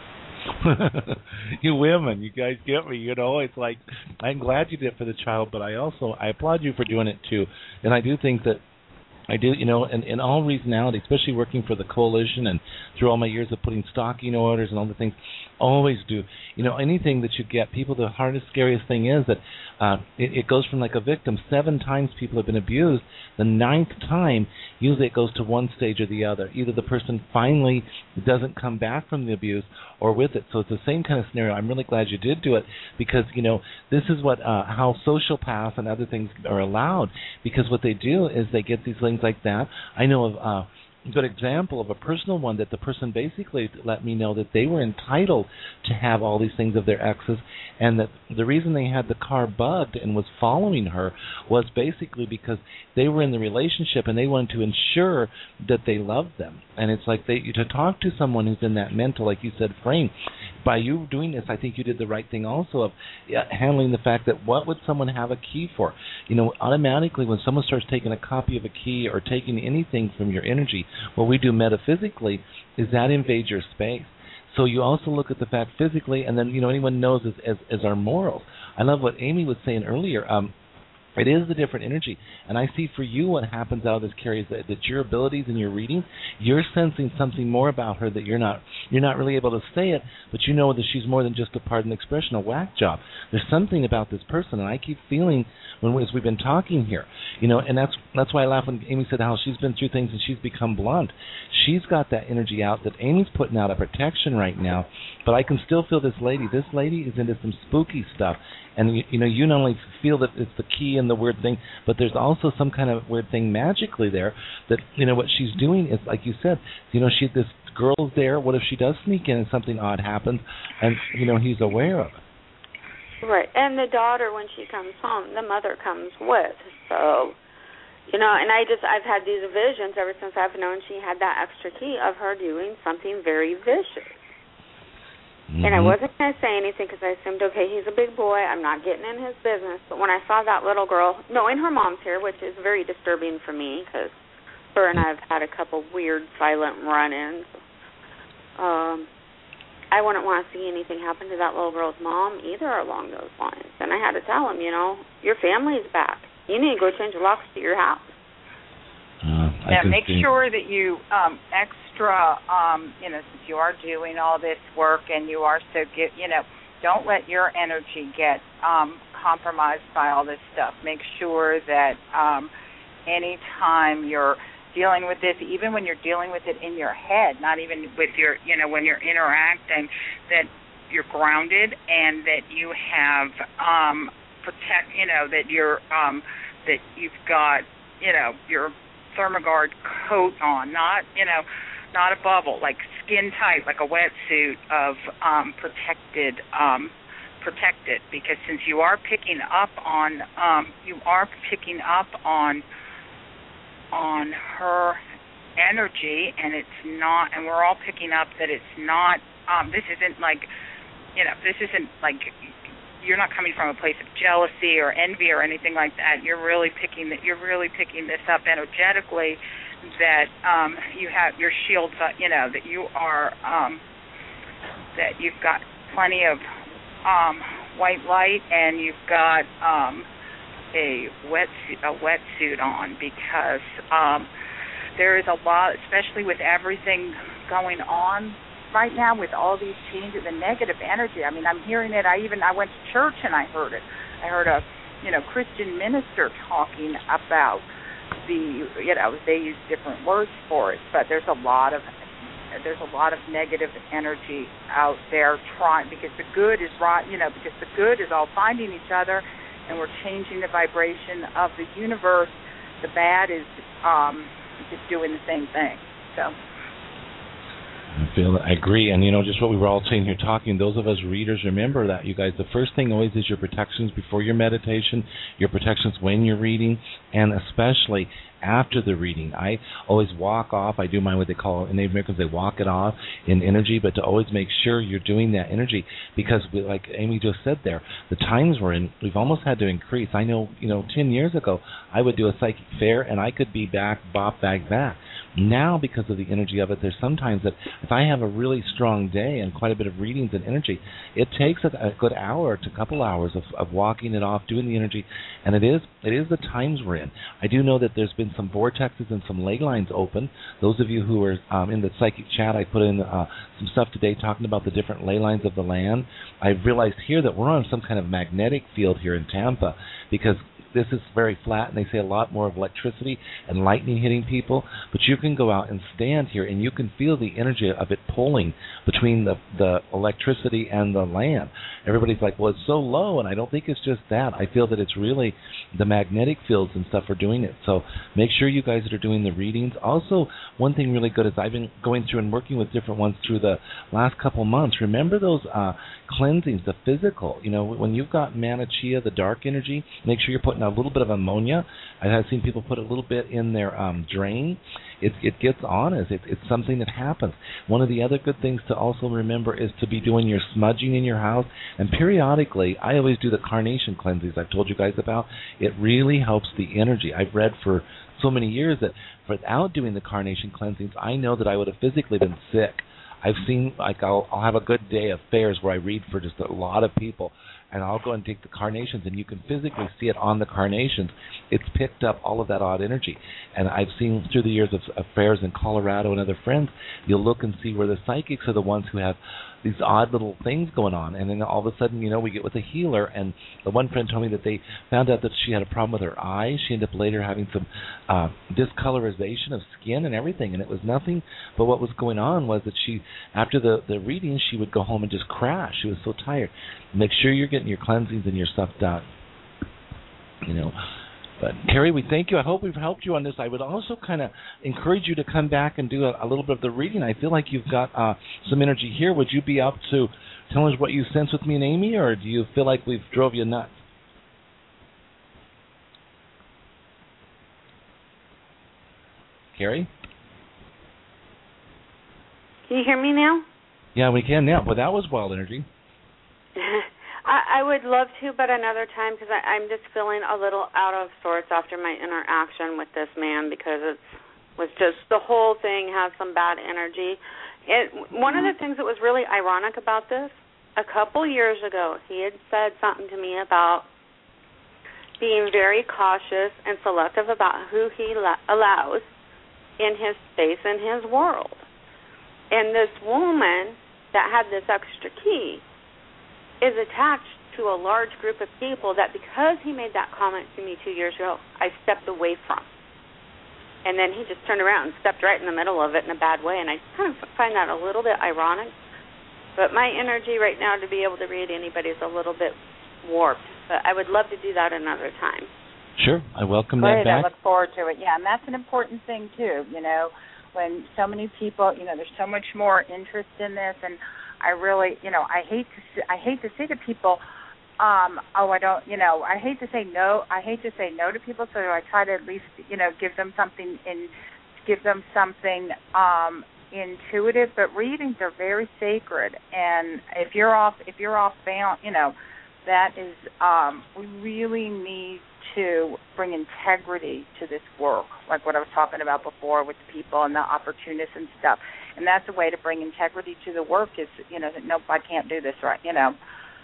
him. You women, you guys get me, you know. It's like, I'm glad you did it for the child, but I also, I applaud you for doing it too. And I do think that I do, you know, in, in all reasonality, especially working for the coalition and through all my years of putting stocking orders and all the things, always do. You know, anything that you get, people, the hardest, scariest thing is that uh, it, it goes from like a victim. Seven times people have been abused. The ninth time, usually it goes to one stage or the other. Either the person finally doesn't come back from the abuse or with it. So it's the same kind of scenario. I'm really glad you did do it because, you know, this is what uh, how sociopaths and other things are allowed, because what they do is they get these things like that. I know of uh, a good example of a personal one that the person basically let me know that they were entitled to have all these things of their exes, and that the reason they had the car bugged and was following her was basically because they were in the relationship and they wanted to ensure that they loved them. And it's like they to talk to someone who's in that mental, like you said, frame. By you doing this, I think you did the right thing also of uh, handling the fact that what would someone have a key for? You know, automatically when someone starts taking a copy of a key or taking anything from your energy, what we do metaphysically is that invade your space. So you also look at the fact physically, and then, you know, anyone knows as, as, as our morals. I love what Amy was saying earlier. Um, It is the different energy. And I see for you what happens out of this, Carrie, is that, that your abilities and your reading, you're sensing something more about her that you're not you're not really able to say it, but you know that she's more than just a pardon expression, a whack job. There's something about this person, and I keep feeling when we, as we've been talking here, you know, and that's that's why I laugh when Amy said how she's been through things and she's become blunt. She's got that energy out that Amy's putting out a protection right now, but I can still feel this lady. This lady is into some spooky stuff. And, you, you know, you not only feel that it's the key in in the weird thing, but there's also some kind of weird thing magically there that, you know, what she's doing is, like you said, you know, she this girl's there. What if she does sneak in and something odd happens, and, you know, he's aware of it? Right. And the daughter, when she comes home, the mother comes with. So, you know, and I just, I've had these visions ever since I've known she had that extra key of her doing something very vicious. Mm-hmm. And I wasn't going to say anything because I assumed, okay, he's a big boy. I'm not getting in his business. But when I saw that little girl, knowing her mom's here, which is very disturbing for me because her and I have had a couple weird silent run-ins, um, I wouldn't want to see anything happen to that little girl's mom either along those lines. And I had to tell him, you know, your family's back. You need to go change the locks to your house. Uh, now, make see. sure that you um, extra, um, you know, since you are doing all this work and you are so, get, you know, don't let your energy get um, compromised by all this stuff. Make sure that um, anytime you're dealing with this, even when you're dealing with it in your head, not even with your, you know, when you're interacting, that you're grounded and that you have um, protect, you know, that you're, um, that you've got, you know, your Thermogard coat on, not, you know, not a bubble, like skin tight, like a wetsuit of um, protected, um, protected, because since you are picking up on, um, you are picking up on, on her energy, and it's not, and we're all picking up that it's not, um, this isn't like, you know, this isn't like, you're not coming from a place of jealousy or envy or anything like that. You're really picking that. You're really picking this up energetically. That um, you have your shields. Uh, you know that you are. Um, that you've got plenty of um, white light, and you've got um, a wet a wetsuit on, because um, there is a lot, especially with everything going on right now with all these changes and negative energy. I mean, I'm hearing it. I even I went to church and I heard it. I heard a, you know, Christian minister talking about the, you know, they use different words for it, but there's a lot of there's a lot of negative energy out there trying, because the good is right, you know, because the good is all finding each other, and we're changing the vibration of the universe. The bad is um, just doing the same thing. So. I feel that. I agree. And, you know, just what we were all saying here talking, those of us readers, remember that, you guys, the first thing always is your protections before your meditation, your protections when you're reading, and especially after the reading. I always walk off. I do mine what they call, in Native Americans, they walk it off in energy, but to always make sure you're doing that energy, because we, like Amy just said there, the times we're in, we've almost had to increase. I know, you know, ten years ago, I would do a psychic fair and I could be back, bop, bag, back. Now, because of the energy of it, there's sometimes that if I have a really strong day and quite a bit of readings and energy, it takes a, a good hour to a couple hours of, of walking it off, doing the energy, and it is it is the times we're in. I do know that there's been some vortexes and some ley lines open. Those of you who are um, in the psychic chat, I put in uh, some stuff today talking about the different ley lines of the land. I've realized here that we're on some kind of magnetic field here in Tampa, because this is very flat, and they say a lot more of electricity and lightning hitting people, but you can go out and stand here, and you can feel the energy of it pulling between the, the electricity and the land. Everybody's like, well, it's so low, and I don't think it's just that. I feel that it's really the magnetic fields and stuff are doing it. So make sure you guys that are doing the readings. Also, one thing really good is I've been going through and working with different ones through the last couple months. Remember those uh, cleansings, the physical. You know, when you've got Mana Chia, the dark energy, make sure you're putting a little bit of ammonia. I've seen people put a little bit in their um, drain. It, it gets on us. It, it's something that happens. One of the other good things to also remember is to be doing your smudging in your house. And periodically, I always do the carnation cleansings I've told you guys about. It really helps the energy. I've read for so many years that without doing the carnation cleansings, I know that I would have physically been sick. I've seen, like, I'll, I'll have a good day of fairs where I read for just a lot of people, and I'll go and take the carnations, and you can physically see it on the carnations. It's picked up all of that odd energy. And I've seen through the years of, of fairs in Colorado and other friends, you'll look and see where the psychics are the ones who have these odd little things going on. And then all of a sudden, you know, we get with a healer. And the one friend told me that they found out that she had a problem with her eyes. She ended up later having some uh, discolorization of skin and everything. And it was nothing but what was going on was that she, after the, the reading, she would go home and just crash. She was so tired. Make sure you're getting your cleansings and your stuff done. you know. But, Carrie, we thank you. I hope we've helped you on this. I would also kind of encourage you to come back and do a, a little bit of the reading. I feel like you've got uh, some energy here. Would you be up to telling us what you sense with me and Amy, or do you feel like we've drove you nuts? Carrie? Can you hear me now? Yeah, we can now. Well, that was wild energy. I, I would love to, but another time, because I'm just feeling a little out of sorts after my interaction with this man, because it was just, the whole thing has some bad energy. It, one of the things that was really ironic about this, a couple years ago, he had said something to me about being very cautious and selective about who he la- allows in his space and his world. And this woman that had this extra key is attached to a large group of people that, because he made that comment to me two years ago, I stepped away from. And then he just turned around and stepped right in the middle of it in a bad way, and I kind of find that a little bit ironic. But my energy right now to be able to read anybody is a little bit warped. But I would love to do that another time. Sure, I welcome Great, that back. I look forward to it. Yeah, and that's an important thing, too, you know, when so many people, you know, there's so much more interest in this, and I really, you know, I hate to I hate to say to people, um, oh, I don't, you know, I hate to say no. I hate to say no to people, so I try to at least, you know, give them something in, give them something um, intuitive. But readings are very sacred, and if you're off, if you're off bound, you know, that is, um, we really need to bring integrity to this work, like what I was talking about before with the people and the opportunists and stuff. And that's a way to bring integrity to the work is, you know, that nope, I can't do this right. You know,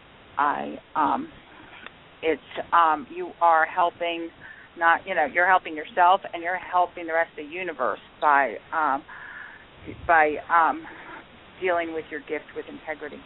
I, um, it's, um, you are helping, not, you know, you're helping yourself and you're helping the rest of the universe by, um, by um, dealing with your gift with integrity.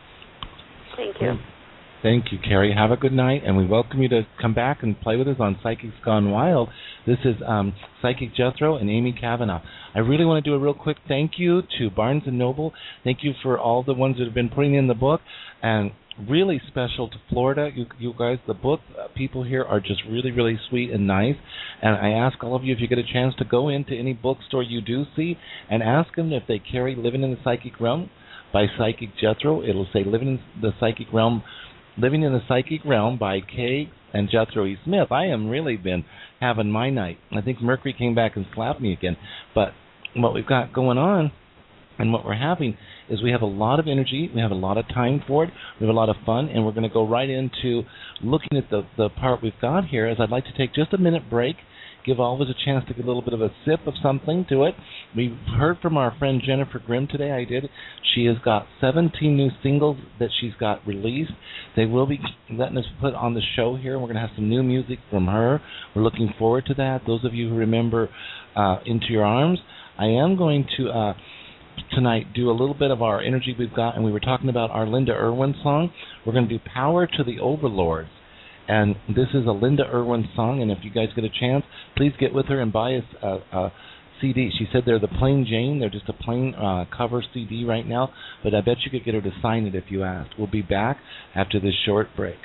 Thank you. Thank you, Carrie. Have a good night, and we welcome you to come back and play with us on Psychics Gone Wild. This is um, Psychic Jethro and Amy Kavanaugh. I really want to do a real quick thank you to Barnes and Noble. Thank you for all the ones that have been putting in the book, and really special to Florida. You, you guys, the book uh, people here are just really, really sweet and nice. And I ask all of you, if you get a chance to go into any bookstore you do see and ask them if they carry Living in the Psychic Realm by Psychic Jethro. It'll say Living in the Psychic Realm Living in the Psychic Realm by Kay and Jethro E. Smith. I am really been having my night. I think Mercury came back and slapped me again. But what we've got going on and what we're having is we have a lot of energy. We have a lot of time for it. We have a lot of fun. And we're going to go right into looking at the, the part we've got here. As I'd like to take just a minute break, give all of us a chance to get a little bit of a sip of something to it. We heard from our friend Jennifer Grimm today. I did. She has got seventeen new singles that she's got released. They will be letting us put on the show here. We're going to have some new music from her. We're looking forward to that. Those of you who remember uh, Into Your Arms, I am going to uh, tonight do a little bit of our energy we've got, and we were talking about our Linda Irwin song. We're going to do Power to the Overlords. And this is a Linda Irwin song, and if you guys get a chance, please get with her and buy a, a, a C D. She said they're the plain Jane. They're just a plain uh, cover C D right now, but I bet you could get her to sign it if you asked. We'll be back after this short break.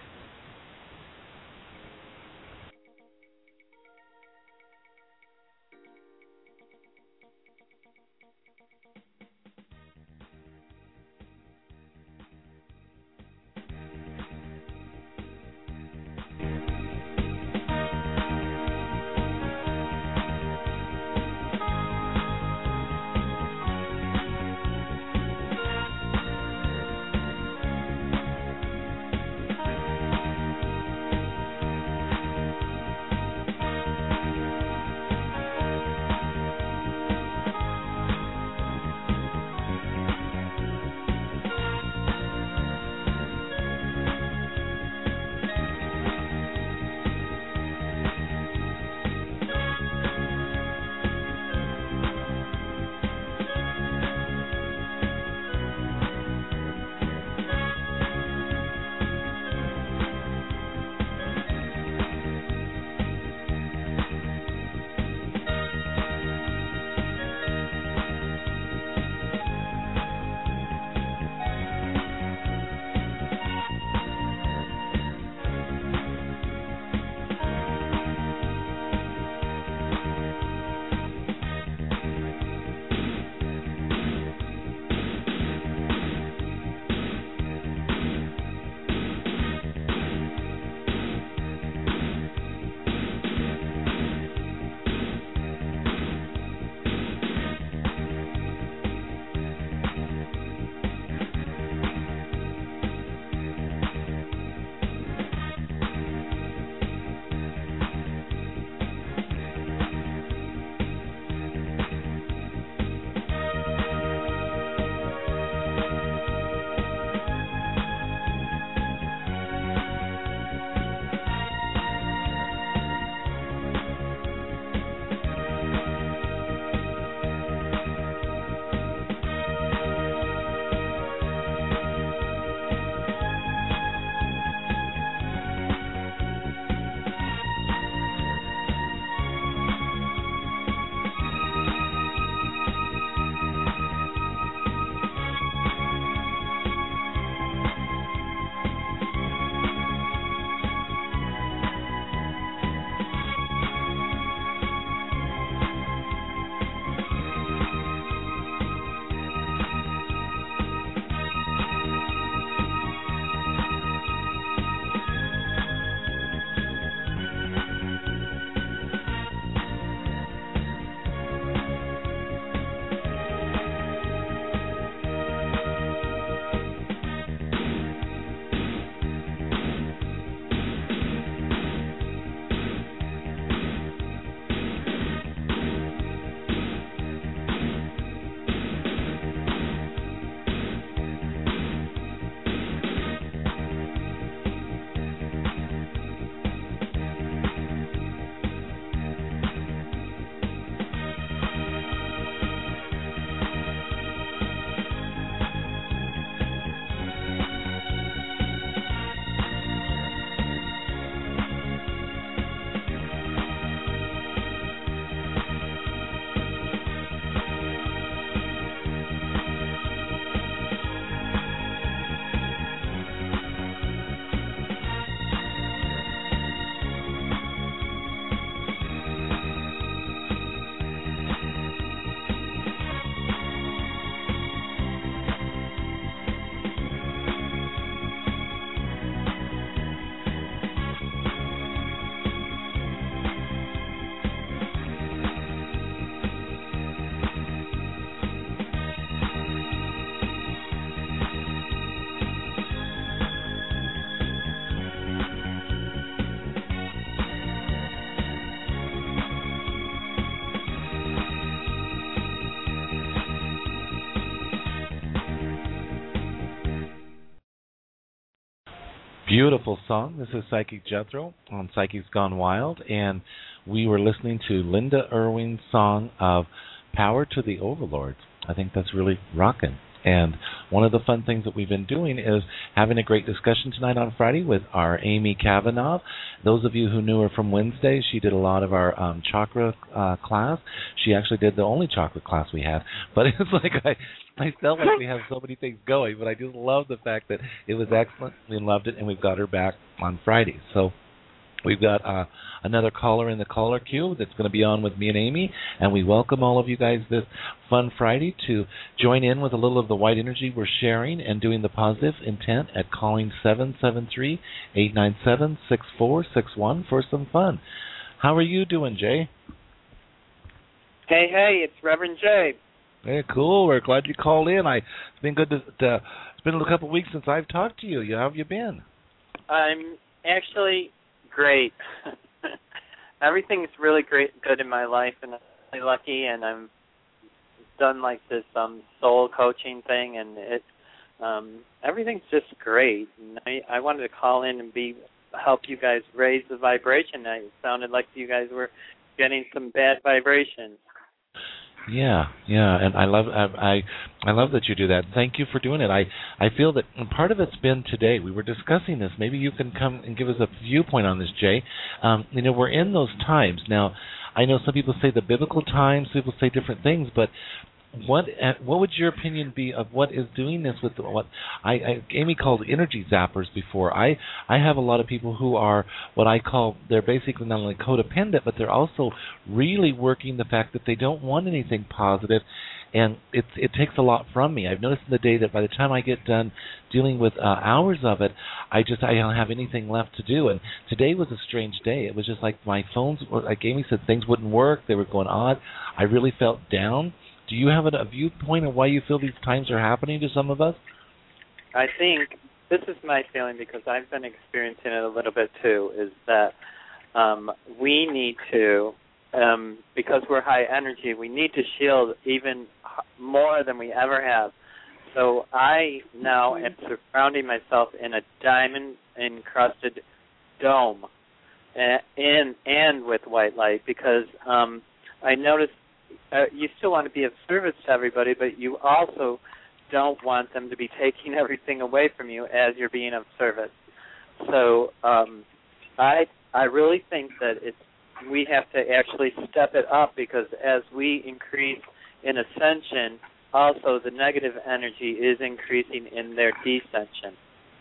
Beautiful song. This is Psychic Jethro on Psychics Gone Wild, and we were listening to Linda Irwin's song of Power to the Overlords. I think that's really rocking. And one of the fun things that we've been doing is having a great discussion tonight on Friday with our Amy Kavanaugh. Those of you who knew her from Wednesday, she did a lot of our um, chakra uh, class. She actually did the only chakra class we had. But it's like I, I felt like we have so many things going, but I just love the fact that it was excellent. We loved it, and we've got her back on Friday. So we've got uh, another caller in the caller queue that's going to be on with me and Amy, and we welcome all of you guys this fun Friday to join in with a little of the white energy we're sharing and doing the positive intent at calling seven seven three, eight nine seven, six four six one for some fun. How are you doing, Jay? Hey, hey, it's Reverend Jay. Hey, cool. We're glad you called in. I, it's been good to, to it's been a couple of weeks since I've talked to you. How have you been? I'm actually great. Everything's really great, good in my life, and I'm really lucky. And I'm done like this um, soul coaching thing, and it um, everything's just great. And I, I wanted to call in and be help you guys raise the vibration. It sounded like you guys were getting some bad vibrations. Yeah, yeah, and I love I, I I love that you do that. Thank you for doing it. I, I feel that part of it's been today. We were discussing this. Maybe you can come and give us a viewpoint on this, Jay. Um, you know, we're in those times now. I know some people say the biblical times. People say different things, but what what would your opinion be of what is doing this with what I, I Amy called energy zappers before? I I have a lot of people who are what I call, they're basically not only codependent, but they're also really working the fact that they don't want anything positive, and it it takes a lot from me. I've noticed in the day that by the time I get done dealing with uh, hours of it, I just I don't have anything left to do. And today was a strange day. It was just like my phones, like Amy said, things wouldn't work. They were going odd. I really felt down. Do you have a viewpoint of why you feel these times are happening to some of us? I think this is my feeling, because I've been experiencing it a little bit too, is that um, we need to, um, because we're high energy, we need to shield even more than we ever have. So I now am surrounding myself in a diamond-encrusted dome and, and with white light, because um, I noticed Uh, you still want to be of service to everybody, but you also don't want them to be taking everything away from you as you're being of service. So um, I I really think that it's we have to actually step it up, because as we increase in ascension, also the negative energy is increasing in their descension.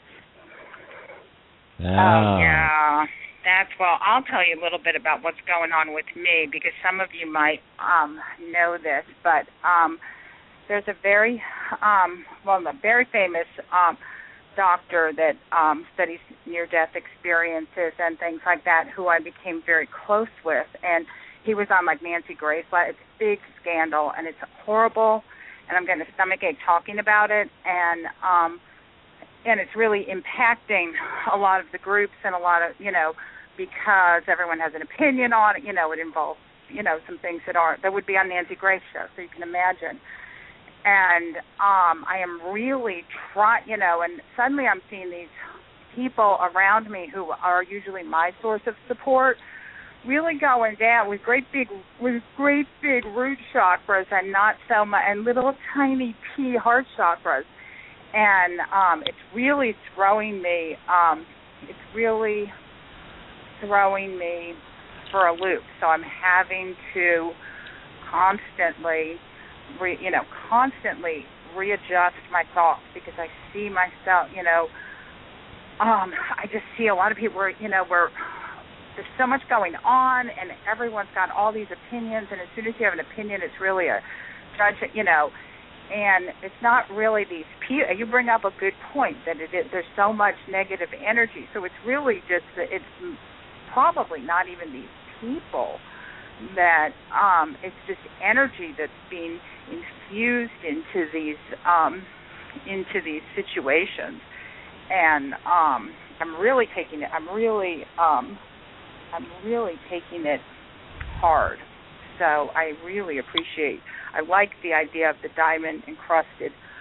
Yeah. Oh, yeah. That's, well, I'll tell you a little bit about what's going on with me, because some of you might um, know this, but um, there's a very, um, well, a very famous um, doctor that um, studies near-death experiences and things like that, who I became very close with, and he was on, like, Nancy Grace. It's a big scandal, and it's horrible, and I'm getting a stomachache talking about it, and um, and it's really impacting a lot of the groups and a lot of, you know, because everyone has an opinion on it. You know, it involves, you know, some things that aren't, that would be on Nancy Grace's show, so you can imagine. And um, I am really trying, you know, and suddenly I'm seeing these people around me who are usually my source of support really going down with great big, with great big root chakras and not so much, and little tiny pea heart chakras. And um, it's really throwing me, um, it's really throwing me for a loop. So I'm having to constantly, re, you know, constantly readjust my thoughts, because I see myself, you know, um, I just see a lot of people where, you know, where there's so much going on and everyone's got all these opinions, and as soon as you have an opinion, it's really a judge, you know, and it's not really these people. You bring up a good point that it is, there's so much negative energy. So it's really just, it's probably not even these people, that um, it's just energy that's being infused into these um, into these situations. And um, I'm really taking it. I'm really, um, I'm really taking it hard. So I really appreciate. I like the idea of the diamond encrusted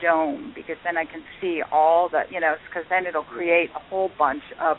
dome, because then I can see all the, you know, because then it'll create a whole bunch of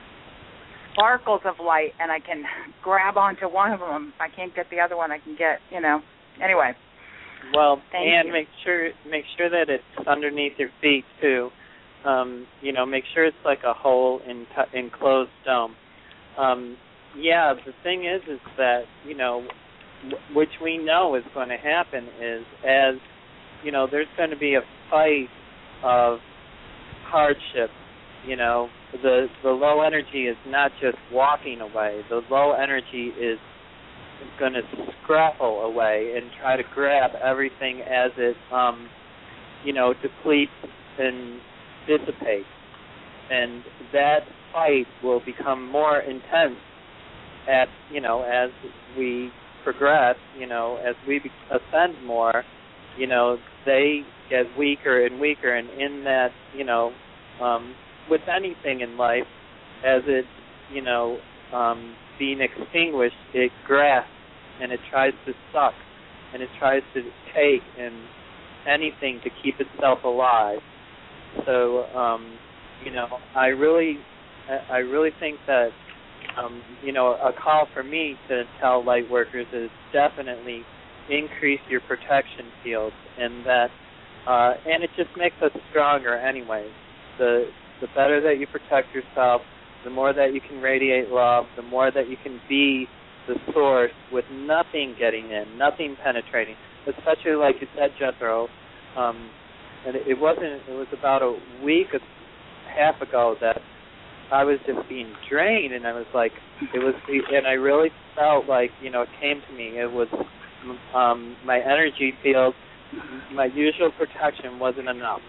sparkles of light, and I can grab onto one of them. If I can't get the other one, I can get, you know. Anyway. Well, Thank and you. make sure make sure that it's underneath your feet too. Um, you know, make sure it's like a whole in t- enclosed dome. Um, yeah, the thing is, is that, you know, w- which we know is going to happen is as, you know, there's going to be a fight of hardship. You know, the the low energy is not just walking away. The low energy is going to scrapple away and try to grab everything as it, um, you know, depletes and dissipates. And that fight will become more intense at, you know, as we progress, you know, as we ascend more, you know, they get weaker and weaker. And in that, you know, um, with anything in life, as it's, you know, um, being extinguished, it grasps and it tries to suck and it tries to take in anything to keep itself alive. So, um, you know, I really, I really think that, um, you know, a call for me to tell light workers is definitely increase your protection fields, and that, uh, and it just makes us stronger anyway. The the better that you protect yourself, the more that you can radiate love, the more that you can be the source with nothing getting in, nothing penetrating. Especially like you said, Jethro, um, and it, it wasn't. It was about a week, a half ago that I was just being drained, and I was like, it was, and I really felt like, you know, it came to me. It was um, my energy field, my usual protection wasn't enough.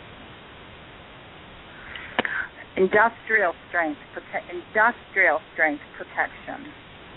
Industrial strength, prote- industrial strength protection.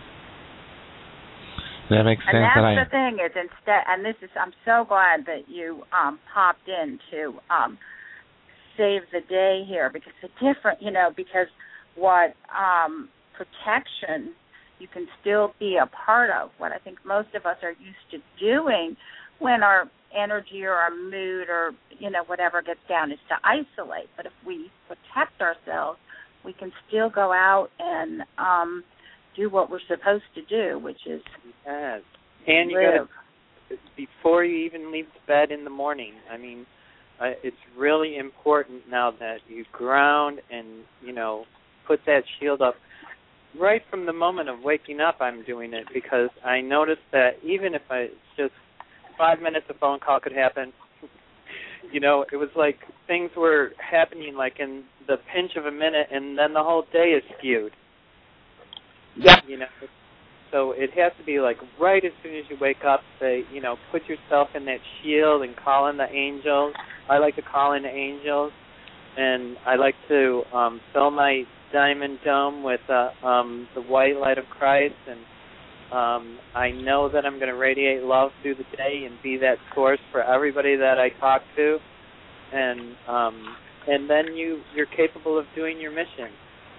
That makes sense. And that's and I, the thing is instead, and this is, I'm so glad that you um, popped in to um, save the day here, because it's different, you know, because what um, protection you can still be a part of. What I think most of us are used to doing when our energy or our mood or, you know, whatever gets down is to isolate. But if we protect ourselves, we can still go out and um, do what we're supposed to do, which is yes. And you live. gotta, before you even leave bed in the morning, I mean, uh, it's really important now that you ground and, you know, put that shield up. Right from the moment of waking up, I'm doing it, because I noticed that even if I just five minutes a phone call could happen, you know, it was like things were happening like in the pinch of a minute, and then the whole day is skewed. Yeah. You know, so it has to be like right as soon as you wake up, say, you know, put yourself in that shield and call in the angels. I like to call in the angels, and I like to um, fill my diamond dome with uh, um, the white light of Christ, and um, I know that I'm going to radiate love through the day and be that source for everybody that I talk to, and um, and then you you're capable of doing your mission.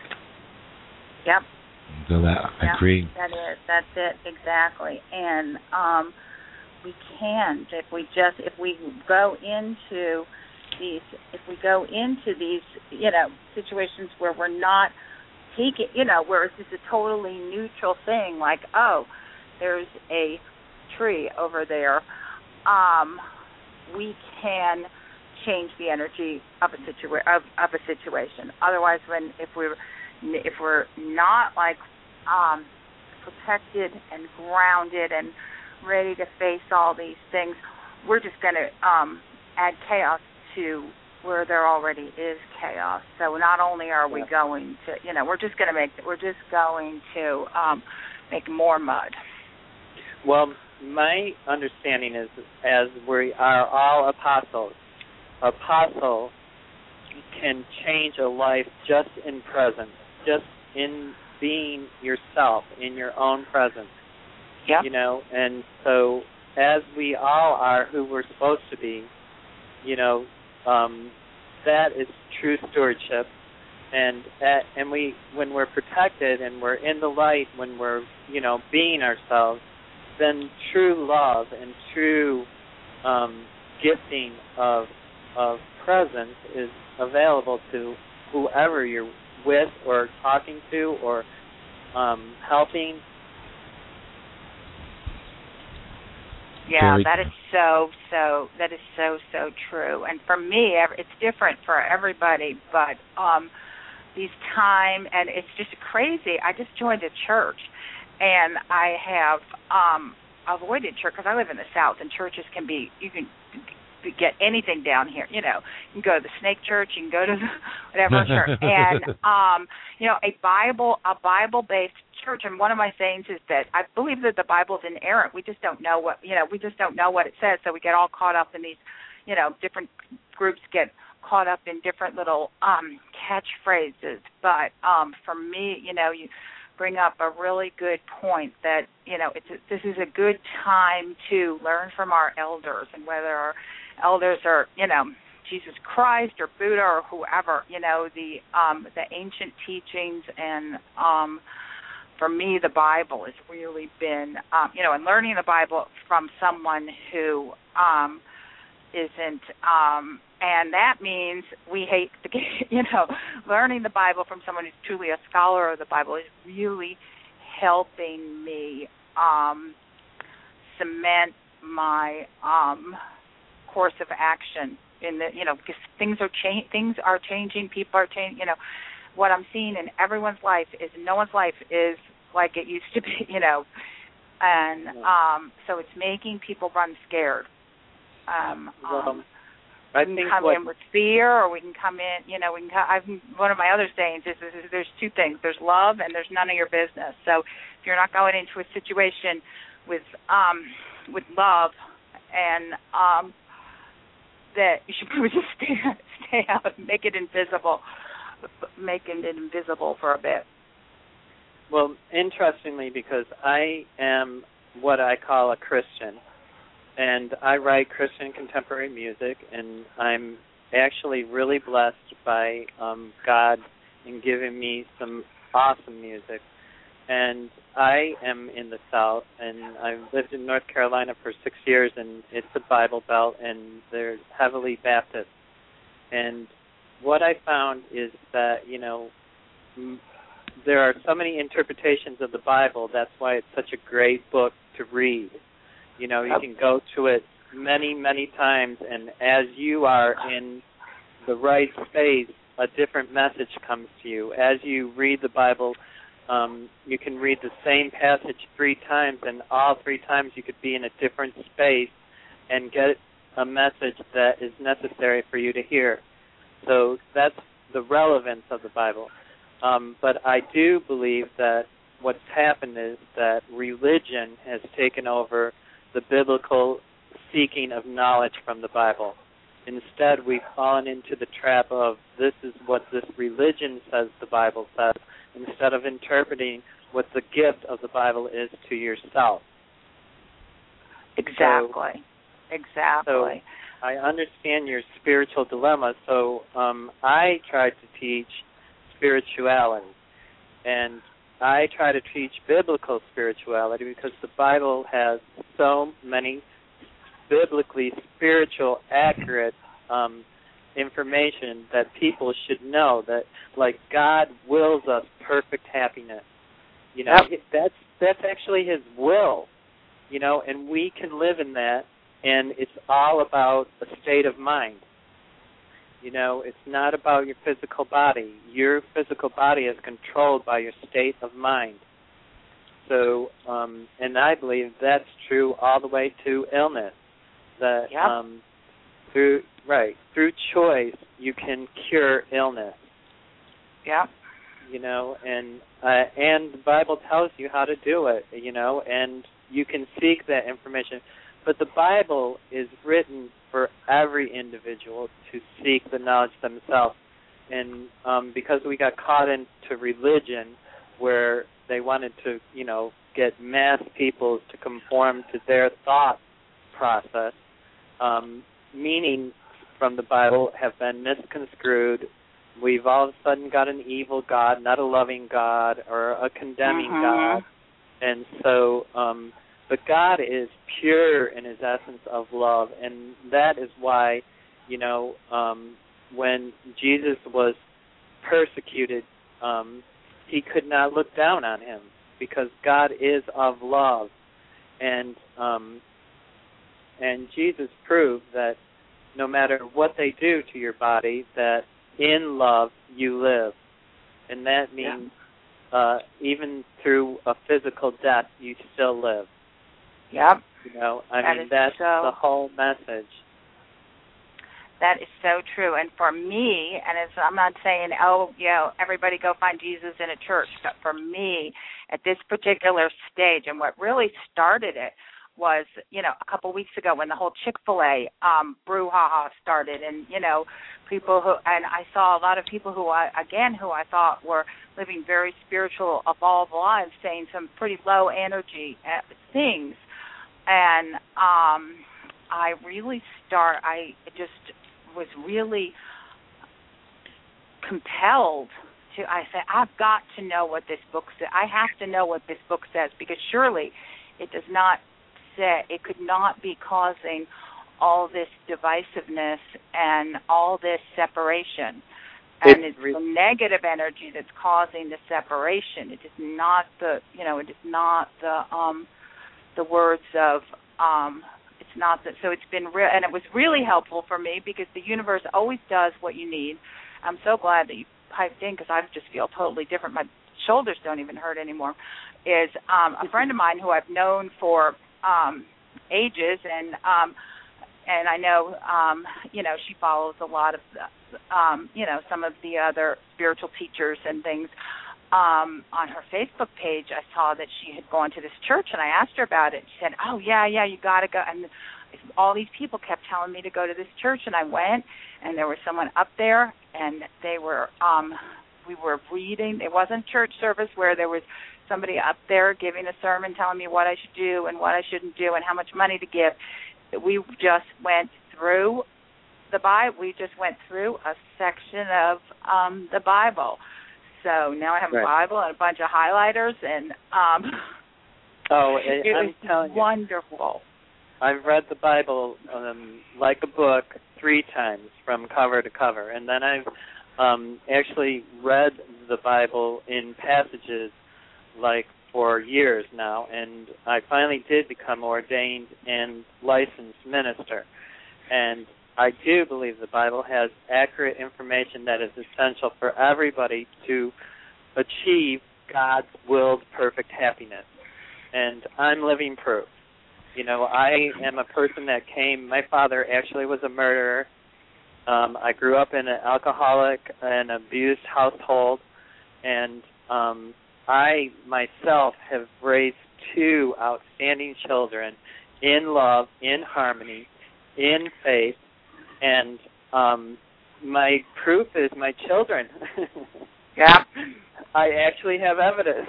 Yep. So that, I yeah, agree. That is, that's it, exactly. And um, we can, if we just, if we go into these, if we go into these, you know, situations where we're not taking, you know, where it's just a totally neutral thing, like, oh, there's a tree over there, um, we can change the energy of a situa- of, of a situation. Otherwise, when if we're if we're not like um, protected and grounded and ready to face all these things, we're just going to um, add chaos to where there already is chaos. So not only are we going to, you know, we're just going to make, we're just going to um, make more mud. Well, my understanding is, as we are all apostles, apostle can change a life just in presence, just in being yourself, in your own presence. Yeah. You know, and so as we all are who we're supposed to be, you know, um, that is true stewardship. And that, and we, when we're protected and we're in the light, when we're, you know, being ourselves, then true love and true um, gifting of of presence is available to whoever you're with or talking to or um, helping. Yeah, Very that is so, so, that is so, so true. And for me, it's different for everybody, but um, these time, and it's just crazy. I just joined a church, and I have um, avoided church because I live in the South, and churches can be, you can get anything down here. You know, you can go to the Snake Church, you can go to the whatever church, and um, you know, a Bible, a Bible-based church. And one of my sayings is that I believe that the Bible is inerrant. We just don't know what, you know, we just don't know what it says, so we get all caught up in these, you know, different groups get caught up in different little um, catchphrases. But um, for me, you know, you bring up a really good point that, you know, it's a, this is a good time to learn from our elders, and whether our elders are, you know, Jesus Christ or Buddha or whoever, you know, the um, the ancient teachings. And um, for me, the Bible has really been, um, you know, and learning the Bible from someone who um, isn't, um, and that means we hate, the, you know, learning the Bible from someone who's truly a scholar of the Bible is really helping me um, cement my um, course of action in the, you know, because things are cha- things are changing, people are changing. You know, what I'm seeing in everyone's life is no one's life is like it used to be, you know, and um, so it's making people run scared. Um, well, um, I we think can come what, in with fear, or we can come in, you know, we can. Come, I've, one of my other sayings is, is, is there's two things: there's love, and there's none of your business. So if you're not going into a situation with um, with love, and um, that you should probably just stay stay out, make it invisible, making it invisible for a bit. Well, interestingly, because I am what I call a Christian, and I write Christian contemporary music, and I'm actually really blessed by um, God in giving me some awesome music. And I am in the South, and I've lived in North Carolina for six years, and it's a Bible Belt, and they're heavily Baptist. And what I found is that, you know, m- there are so many interpretations of the Bible. That's why it's such a great book to read. You know, you can go to it many, many times, and as you are in the right space, a different message comes to you. As you read the Bible, um, you can read the same passage three times, and all three times you could be in a different space and get a message that is necessary for you to hear. So that's the relevance of the Bible. Um, but I do believe that what's happened is that religion has taken over the biblical seeking of knowledge from the Bible. Instead, we've fallen into the trap of this is what this religion says the Bible says, instead of interpreting what the gift of the Bible is to yourself. Exactly. So, exactly. So I understand your spiritual dilemma. So um, I tried to teach spirituality, and I try to teach biblical spirituality because the Bible has so many biblically spiritual, accurate um, information that people should know that, like, God wills us perfect happiness. You know, yep. that's that's actually His will. You know, and we can live in that, and it's all about a state of mind. You know, it's not about your physical body. Your physical body is controlled by your state of mind. So, um, and I believe that's true all the way to illness. That yep. um, through right through choice you can cure illness. Yeah. You know, and uh, and the Bible tells you how to do it. You know, and you can seek that information. But the Bible is written for every individual to seek the knowledge themselves. And um, because we got caught into religion where they wanted to, you know, get mass people to conform to their thought process, um, meaning from the Bible have been misconstrued. We've all of a sudden got an evil God, not a loving God, or a condemning uh-huh. God. And so... Um, But God is pure in His essence of love, and that is why you know, um, when Jesus was persecuted, um, he could not look down on him because God is of love. And um, and Jesus proved that no matter what they do to your body, that in love you live. And that means yeah. uh, even through a physical death, you still live. Yep. You know, I that mean, that's so, the whole message. That is so true. And for me, and it's, I'm not saying, oh, you know, everybody go find Jesus in a church, but for me, at this particular stage, and what really started it was, you know, a couple weeks ago when the whole Chick-fil-A um, brouhaha started, and, you know, people who, and I saw a lot of people who, I, again, who I thought were living very spiritual, evolved lives, saying some pretty low energy things. And um, I really start, I just was really compelled to, I said, I've got to know what this book says. I have to know what this book says, because surely it does not say, it could not be causing all this divisiveness and all this separation. And it's, it's the negative energy that's causing the separation. It is not the, you know, it is not the, um, the words of, um, it's not that, so it's been real, and it was really helpful for me because the universe always does what you need. I'm so glad that you piped in because I just feel totally different. My shoulders don't even hurt anymore. Is um, a friend of mine who I've known for um, ages, and um, and I know, um, you know, she follows a lot of, the, um, you know, some of the other spiritual teachers and things. Um, on her Facebook page, I saw that she had gone to this church, and I asked her about it. She said, oh, yeah, yeah, you got to go. And all these people kept telling me to go to this church, and I went, and there was someone up there, and they were, um, we were reading. It wasn't church service where there was somebody up there giving a sermon telling me what I should do and what I shouldn't do and how much money to give. We just went through the Bible. We just went through a section of um, the Bible. So now I have right. a Bible and a bunch of highlighters, and um, oh, it, it I'm was telling wonderful. You, I've read the Bible um, like a book three times from cover to cover, and then I've um, actually read the Bible in passages like for years now, and I finally did become ordained and licensed minister. And I do believe the Bible has accurate information that is essential for everybody to achieve God's willed perfect happiness. And I'm living proof. You know, I am a person that came, my father actually was a murderer. Um, I grew up in an alcoholic and abused household, and um, I myself have raised two outstanding children in love, in harmony, in faith, and um, my proof is my children. Yeah. I actually have evidence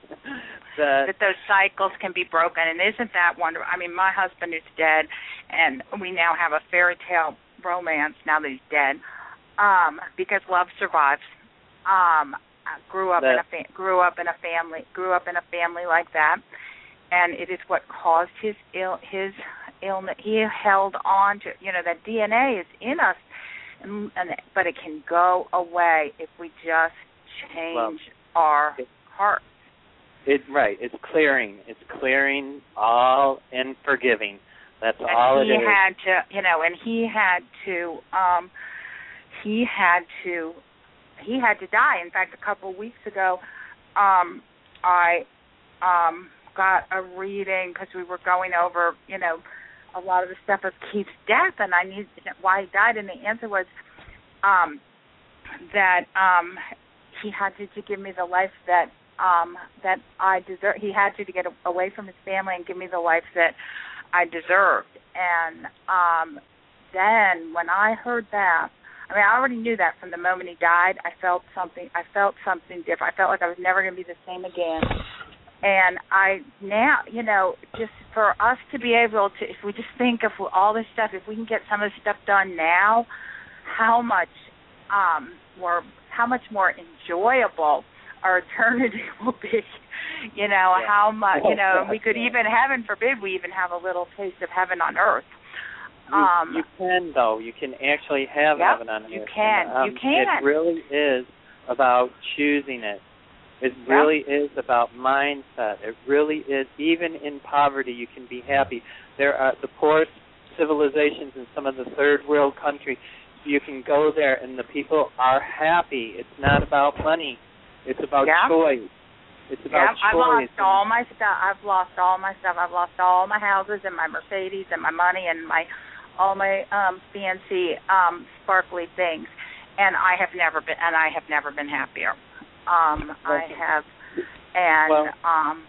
that, that those cycles can be broken, and isn't that wonderful? I mean, my husband is dead, and we now have a fairy tale romance now that he's dead, um, because love survives. Um, I grew up that, in a fa- grew up in a family grew up in a family like that, and it is what caused his ill his illness. He held on to, you know, that D N A is in us, and, and but it can go away if we just change well, our it, hearts. It right. It's clearing. It's clearing all and forgiving. That's and all it is. He had to, you know, and he had to, um, he had to, he had to die. In fact, a couple of weeks ago, um, I um, got a reading because we were going over, you know, a lot of the stuff of Keith's death, and I knew why he died, and the answer was um, that um, he had to, to give me the life that um, that I deserve. He had to to get away from his family and give me the life that I deserved. And um, then when I heard that, I mean, I already knew that from the moment he died. I felt something. I felt something different. I felt like I was never going to be the same again. And I now, you know, just for us to be able to, if we just think of all this stuff, if we can get some of this stuff done now, how much um, more, how much more enjoyable our eternity will be. You know, yeah. how much, you know, we could even, heaven forbid, we even have a little taste of heaven on earth. You, um, you can, though. You can actually have yep, heaven on earth. You can. And, um, you can. It really is about choosing it. It yep. really is about mindset. It really is. Even in poverty, you can be happy. There are the poorest civilizations in some of the third world countries. You can go there, and the people are happy. It's not about money. It's about yep. choice. It's about yep. choice. I've lost all my stuff. I've lost all my stuff. I've lost all my houses and my Mercedes and my money and my all my um, fancy, um, sparkly things, and I have never been. And I have never been happier. Um, I have, and well, um,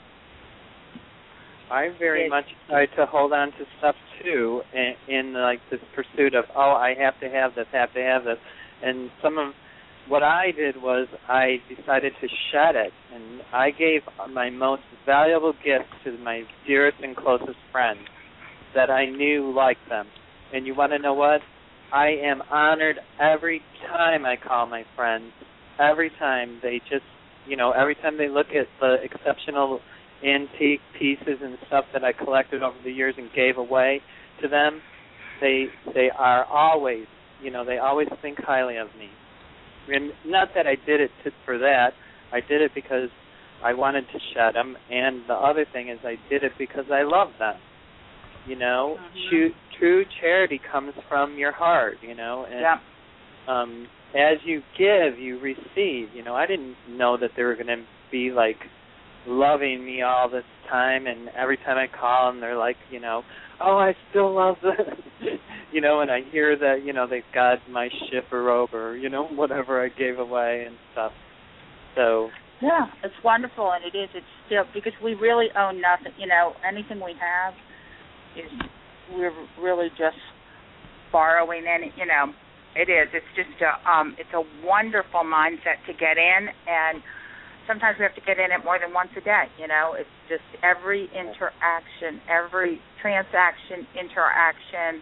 I very it, much try to hold on to stuff too, in, in like this pursuit of oh, I have to have this, have to have this, and some of what I did was I decided to shed it, and I gave my most valuable gifts to my dearest and closest friends that I knew liked them. And you want to know what? I am honored every time I call my friends. Every time they just, you know, every time they look at the exceptional antique pieces and stuff that I collected over the years and gave away to them, they they are always, you know, they always think highly of me. And not that I did it to, for that. I did it because I wanted to shed them. And the other thing is I did it because I love them. You know, mm-hmm. true, true charity comes from your heart, you know. And yeah. um, as you give, you receive. You know, I didn't know that they were going to be, like, loving me all this time. And every time I call them, they're like, you know, oh, I still love this. You know, and I hear that, you know, they've got my shipper robe or, you know, whatever I gave away and stuff. So. Yeah, it's wonderful, and it is. It's still, because we really own nothing. You know, anything we have is, we're really just borrowing any, you know, it is. It's just a, um, it's a wonderful mindset to get in, and sometimes we have to get in it more than once a day, you know. It's just every interaction, every transaction, interaction.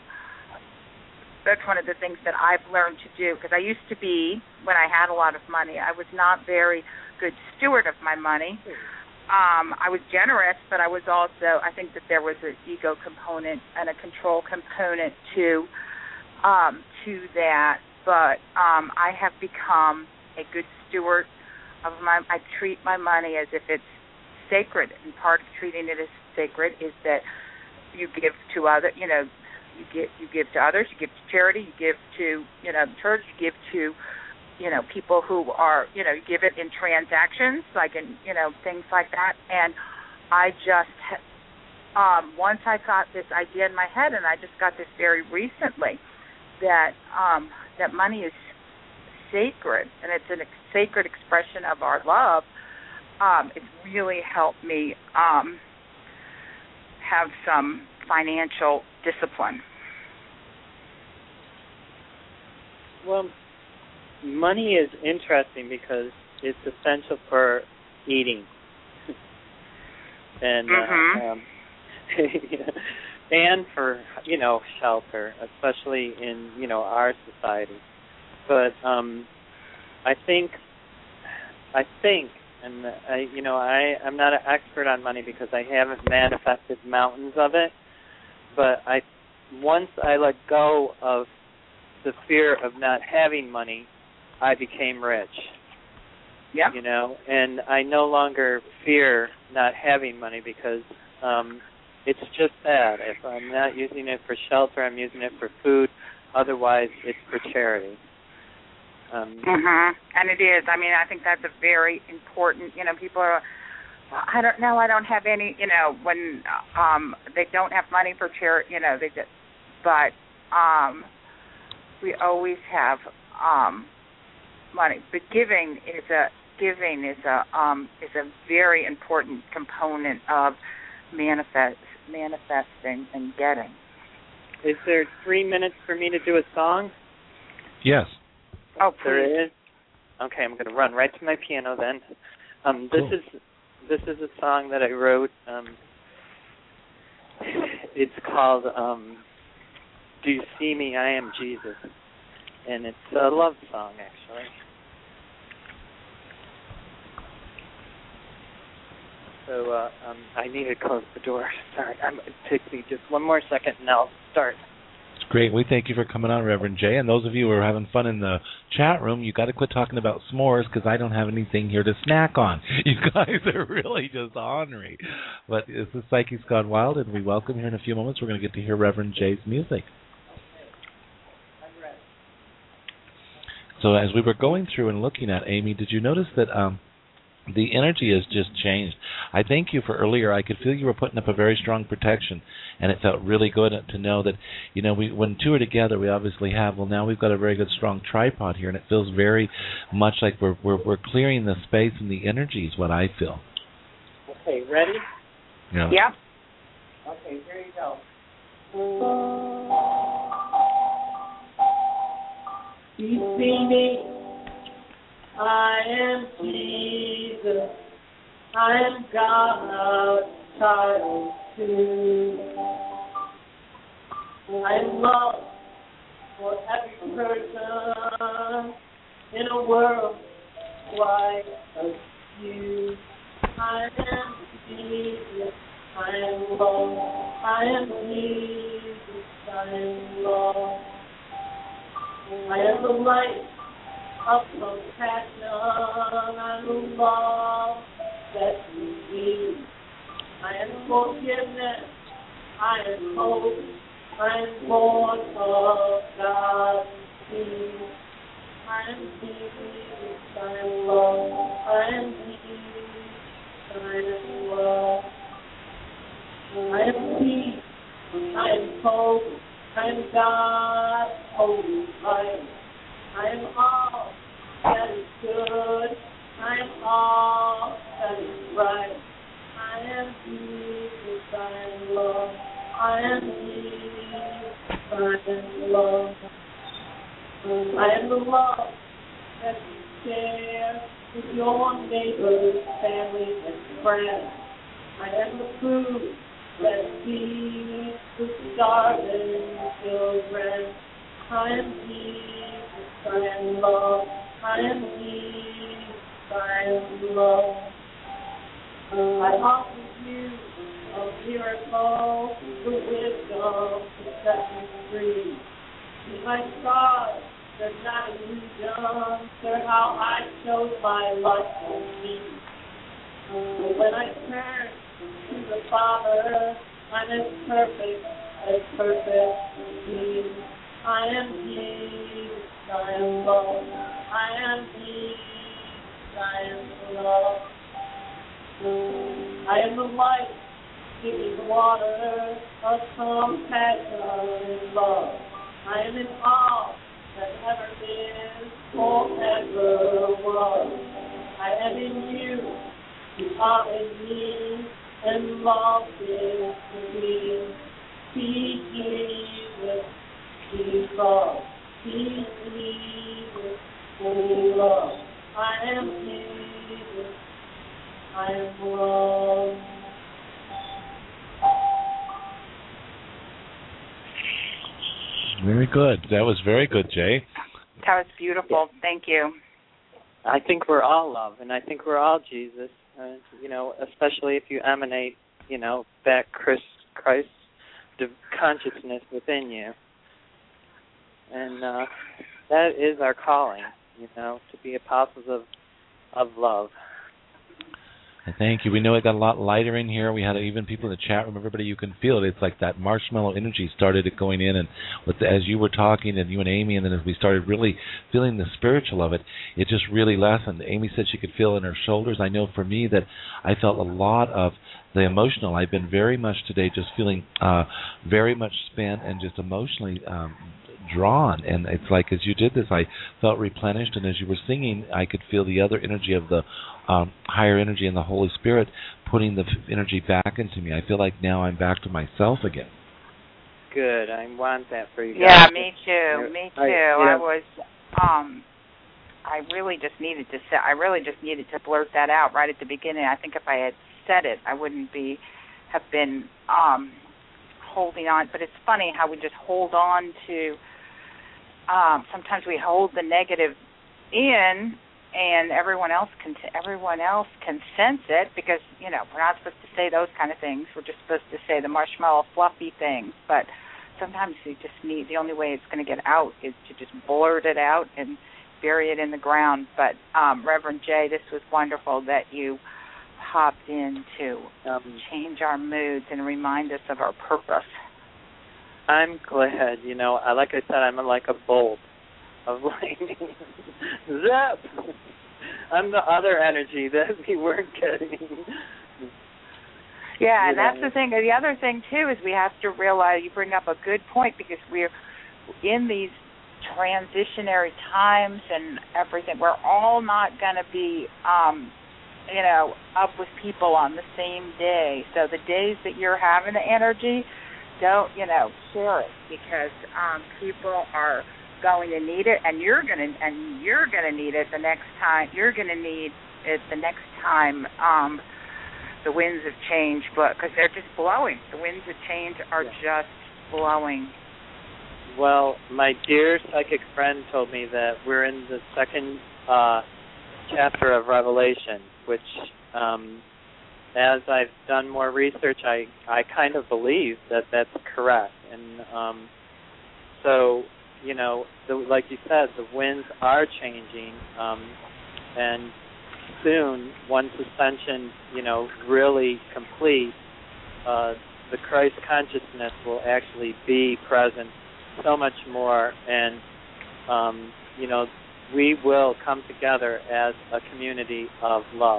That's one of the things that I've learned to do, because I used to be, when I had a lot of money, I was not very good steward of my money. Um, I was generous, but I was also, I think that there was an ego component and a control component to um, to that. But um, I have become a good steward of my, I treat my money as if it's sacred, and part of treating it as sacred is that you give to other, you know, you give you give to others, you give to charity, you give to, you know, the church, you give to, you know, people who are, you know, you give it in transactions, like in, you know, things like that. And I just, um, once I got this idea in my head, and I just got this very recently, that um, that money is sacred, and it's a sacred expression of our love. Um, it's really helped me um, have some financial discipline. Well, money is interesting because it's essential for eating, and mm-hmm. uh, um, and for, you know, shelter, especially in, you know, our society. But um, I think, I think, and I, you know, I I'm not an expert on money because I haven't manifested mountains of it. But I, once I let go of the fear of not having money, I became rich. Yeah. You know, and I no longer fear not having money because um, it's just that. If I'm not using it for shelter, I'm using it for food. Otherwise, it's for charity. Um, mhm. And it is. I mean, I think that's a very important. You know, people are. I don't know. I don't have any. You know, when um, they don't have money for charity. You know, they just. But um, we always have um, money. But giving is a giving is a um, is a very important component of manifest manifesting and getting. Is there three minutes for me to do a song? Yes. Oh, please. There is. Okay, I'm going to run right to my piano then. Um, this cool. is this is a song that I wrote. Um, it's called um, "Do You See Me? I Am Jesus," and it's a love song actually. So uh, um, I need to close the door. Sorry, I'm, it takes me just one more second and I'll start. Great. We thank you for coming on, Reverend Jay. And those of you who are having fun in the chat room, you got to quit talking about s'mores because I don't have anything here to snack on. You guys are really just ornery. But this is Psychics Gone Wild, and we welcome here in a few moments. We're going to get to hear Reverend Jay's music. So as we were going through and looking at Amy, did you notice that um, the energy has just changed? I thank you for earlier. I could feel you were putting up a very strong protection, and it felt really good to know that, you know, we when two are together, we obviously have. Well, now we've got a very good, strong tripod here, and it feels very much like we're we're, we're clearing the space and the energy is what I feel. Okay, ready? Yeah. Yeah. Okay, here you go. You see me, I am Jesus, I am God's child too. I am love for every person in a world like you. I am Jesus, I am love, I am Jesus, I am love. I am the light of compassion, I am the love that you need. I am forgiveness, I am hope, I am born of God's peace. I am peace, I am love, I am peace, I am love. I am peace, I am hope, I am God's holy light. I am all that is good. I am all that is right. I am Jesus, I am love. I am Jesus, I am love. I am the love that you share with your neighbors, family, and friends. I am the food that feeds the starving children. I am Jesus, I am love. I am Jesus, I am love. I offer you a miracle, the wisdom to set me free. See my scars, they're not illusions, they're how I chose my life for me. And when I turn to the Father, I'm as perfect as perfect as He. I am Jesus, I am love. I am Jesus, I am love. I am the light, giving water of compassion and love. I am in all that ever is, forever was. I am in you, you are in me, and love is to me. Be Jesus, be love. Be Jesus, be love. I am Jesus, I am love. Very good. That was very good, Jay. That was beautiful. Thank you. I think we're all love, and I think we're all Jesus. Uh, you know, especially if you emanate, you know, that Christ, Christ consciousness within you, and uh, that is our calling. You know, to be apostles of of love. And thank you. We know it got a lot lighter in here. We had even people in the chat room. Everybody, you can feel it. It's like that marshmallow energy started going in, and with the, as you were talking, and you and Amy, and then as we started really feeling the spiritual of it, it just really lessened. Amy said she could feel it in her shoulders. I know for me that I felt a lot of the emotional. I've been very much today just feeling uh, very much spent and just emotionally um, drawn, and it's like as you did this, I felt replenished, and as you were singing, I could feel the other energy of the um, higher energy and the Holy Spirit putting the f- energy back into me. I feel like now I'm back to myself again. Good. I want that for you guys. Yeah, me too. Me too. I, yeah. I was, um, I really just needed to say, I really just needed to blurt that out right at the beginning. I think if I had said it, I wouldn't be, have been um, holding on. But it's funny how we just hold on to. Um, sometimes we hold the negative in, and everyone else can everyone else can sense it because you know we're not supposed to say those kind of things. We're just supposed to say the marshmallow fluffy things. But sometimes you just need, the only way it's going to get out is to just blurt it out and bury it in the ground. But um, Reverend Jay, this was wonderful that you popped in to um, change our moods and remind us of our purpose. I'm glad. You know, I, like I said, I'm like a bolt of lightning. Zap! I'm the other energy that we weren't getting. Yeah, and that's the thing. The other thing, too, is we have to realize, you bring up a good point, because we're in these transitionary times and everything. We're all not going to be, um, you know, up with people on the same day. So the days that you're having the energy, don't, you know, share it, because um, people are going to need it, and you're going to, and you're going to need it the next time. You're going to need it the next time. Um, The winds of change, but because they're just blowing. The winds of change are yeah. just blowing. Well, my dear psychic friend told me that we're in the second uh, chapter of Revelation, which, um, as I've done more research, I, I kind of believe that that's correct. And um, so, you know, the, like you said, the winds are changing, um, and soon, once ascension, you know, really complete, uh, the Christ consciousness will actually be present so much more, and um, you know, we will come together as a community of love.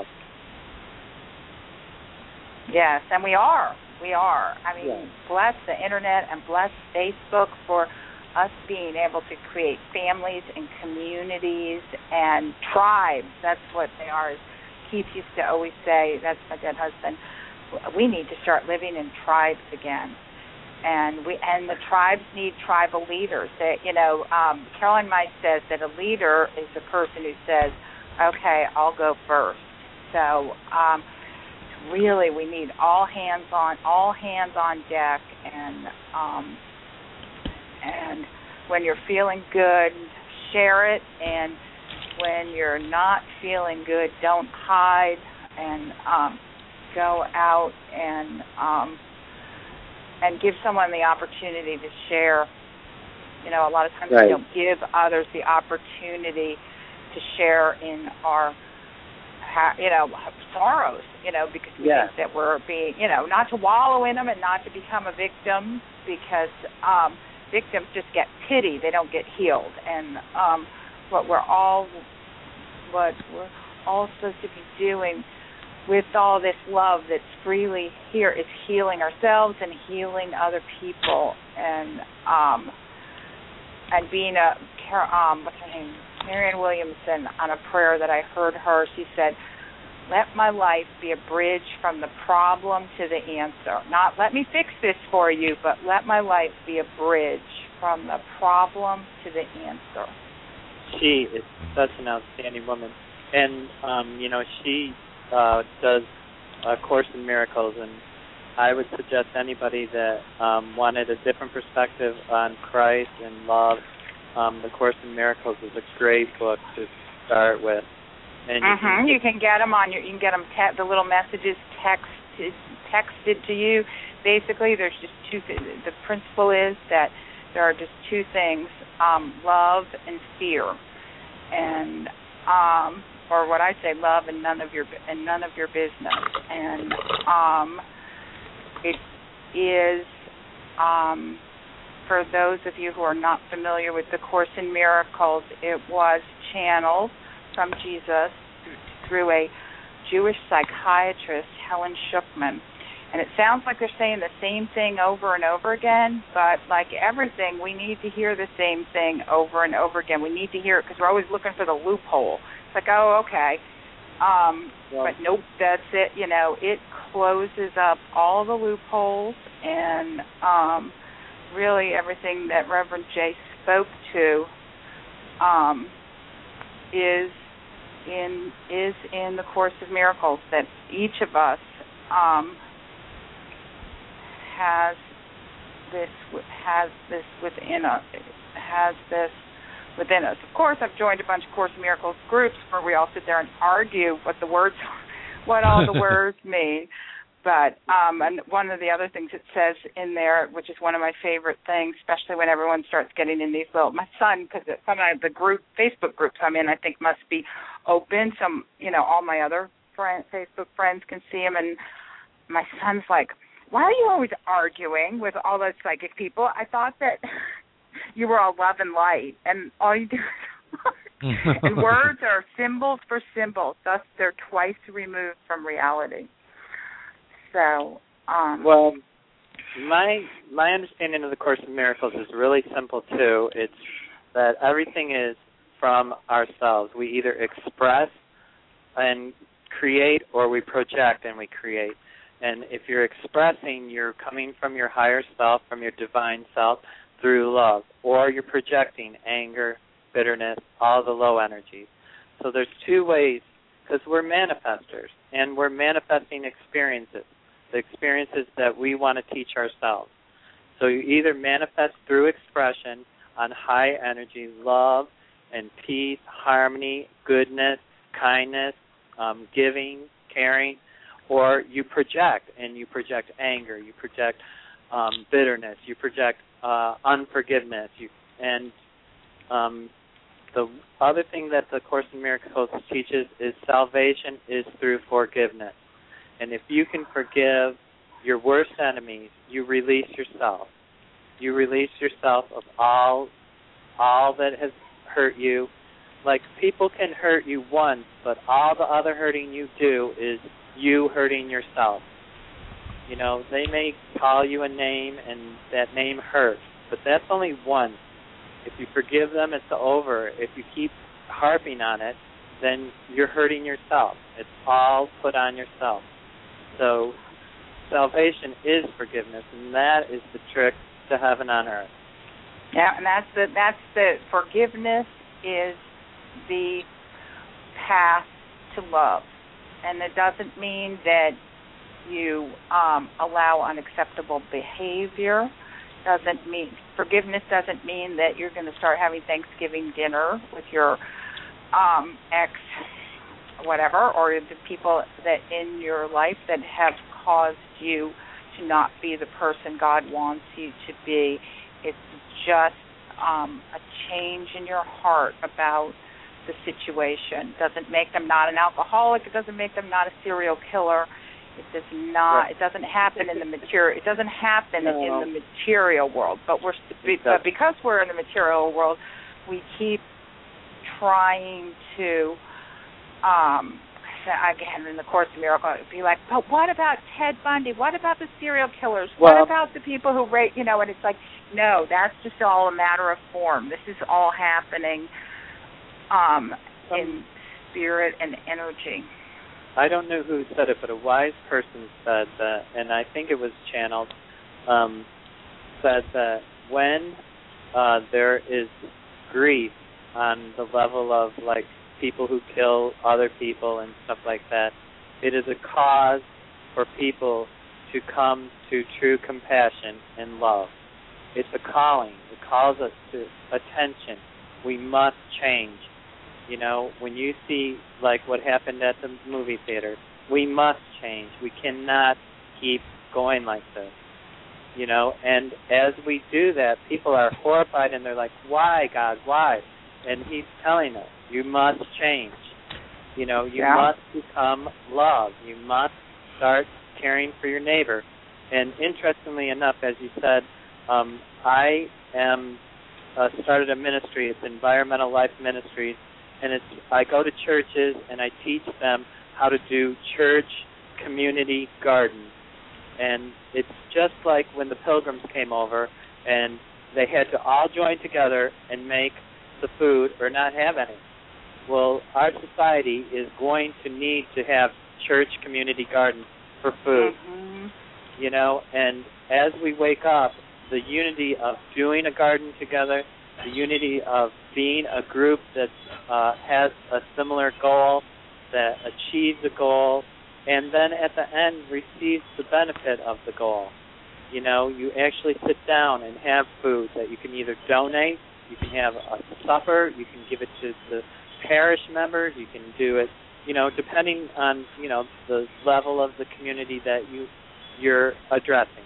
Yes, and we are. We are. I mean, yes. Bless the internet and bless Facebook for us being able to create families and communities and tribes. That's what they are. As Keith used to always say, that's my dead husband, we need to start living in tribes again. And we and the tribes need tribal leaders. That, you know, um, Caroline Myss says that a leader is the person who says, okay, I'll go first. So um, really we need all hands on, all hands on deck, and um, And when you're feeling good, share it. And when you're not feeling good, don't hide, and um, go out and um, and give someone the opportunity to share. You know, a lot of times right. we don't give others the opportunity to share in our, you know, sorrows. You know, because we yeah. think that we're being, you know, not to wallow in them and not to become a victim, because. Um, Victims just get pity; they don't get healed. And um, what we're all, what we're all supposed to be doing with all this love that's freely here is healing ourselves and healing other people, and um, and being a um, what's her name, Marianne Williamson, on a prayer that I heard her. She said, "Let my life be a bridge from the problem to the answer. Not let me fix this for you, but let my life be a bridge from the problem to the answer." She is such an outstanding woman. And, um, you know, she uh, does A Course in Miracles, and I would suggest anybody that um, wanted a different perspective on Christ and love, um, The Course in Miracles is a great book to start with. And you, mm-hmm. can, you can get them on your. You can get them te- the little messages texted texted to you. Basically, there's just two. Th- the principle is that there are just two things: um, love and fear, and um, or what I say, love and none of your and none of your business. And um, it is um, for those of you who are not familiar with the Course in Miracles, it was channeled from Jesus through a Jewish psychiatrist, Helen Schucman. And it sounds like they're saying the same thing over and over again, but like everything, we need to hear the same thing over and over again. We need to hear it because we're always looking for the loophole. It's like, oh, okay. Um, yeah. But nope, that's it. You know, it closes up all the loopholes, and um, really everything that Reverend Jay spoke to um, is in is in the Course of Miracles, that each of us um, has this has this within us has this within us. Of course, I've joined a bunch of Course in Miracles groups where we all sit there and argue what the words, what all the words mean. But um, and one of the other things it says in there, which is one of my favorite things, especially when everyone starts getting in these little, my son, because some of the group Facebook groups I'm in, I think must be open. Some, you know, all my other friend, Facebook friends can see them, and my son's like, "Why are you always arguing with all those psychic people? I thought that you were all love and light, and all you do is argue." And words are symbols for symbols, thus they're twice removed from reality. So, um, well, my my understanding of the Course in Miracles is really simple too. It's that everything is from ourselves. We either express and create, or we project and we create. And if you're expressing, you're coming from your higher self, from your divine self, through love, or you're projecting anger, bitterness, all the low energies. So there's two ways, because we're manifestors, and we're manifesting experiences. The experiences that we want to teach ourselves. So you either manifest through expression on high energy, love and peace, harmony, goodness, kindness, um, giving, caring, or you project, and you project anger, you project um, bitterness, you project uh, unforgiveness. You, and um, the other thing that the Course in Miracles teaches is salvation is through forgiveness. And if you can forgive your worst enemies, you release yourself. You release yourself of all all that has hurt you. Like, people can hurt you once, but all the other hurting you do is you hurting yourself. You know, they may call you a name, and that name hurts, but that's only once. If you forgive them, it's over. If you keep harping on it, then you're hurting yourself. It's all put on yourself. So salvation is forgiveness, and that is the trick to heaven on earth. Yeah, and that's the that's the forgiveness is the path to love, and it doesn't mean that you um, allow unacceptable behavior. Doesn't mean forgiveness doesn't mean that you're going to start having Thanksgiving dinner with your um, ex. Whatever, or the people that in your life that have caused you to not be the person God wants you to be. It's just um, a change in your heart about the situation. It doesn't make them not an alcoholic. It doesn't make them not a serial killer. It does not. It doesn't happen in the material. It doesn't happen no. in the material world. But we're but because we're in the material world, we keep trying to. Um, again, in the Course in Miracles, it'd be like, but what about Ted Bundy? What about the serial killers? Well, what about the people who rape? You know, and it's like, no, that's just all a matter of form. This is all happening um, in spirit and energy. I don't know who said it, but a wise person said that, and I think it was channeled, um, said that when uh, there is grief on the level of, like, people who kill other people and stuff like that, it is a cause for people to come to true compassion and love. It's a calling. It calls us to attention. We must change. You know, when you see, like, what happened at the movie theater, we must change. We cannot keep going like this. You know, and as we do that, people are horrified and they're like, why, God, why? And he's telling us, you must change. You know, you yeah. must become love. You must start caring for your neighbor. And interestingly enough, as you said, um, I am uh, started a ministry. It's Environmental Life Ministries, and it's I go to churches and I teach them how to do church community gardens. And it's just like when the Pilgrims came over and they had to all join together and make the food or not have any. Well, our society is going to need to have church community gardens for food, mm-hmm. you know, and as we wake up, the unity of doing a garden together, the unity of being a group that uh, has a similar goal, that achieves a goal, and then at the end receives the benefit of the goal. You know, you actually sit down and have food that you can either donate, you can have a supper, you can give it to the parish members, you can do it you know, depending on, you know, the level of the community that you you're addressing.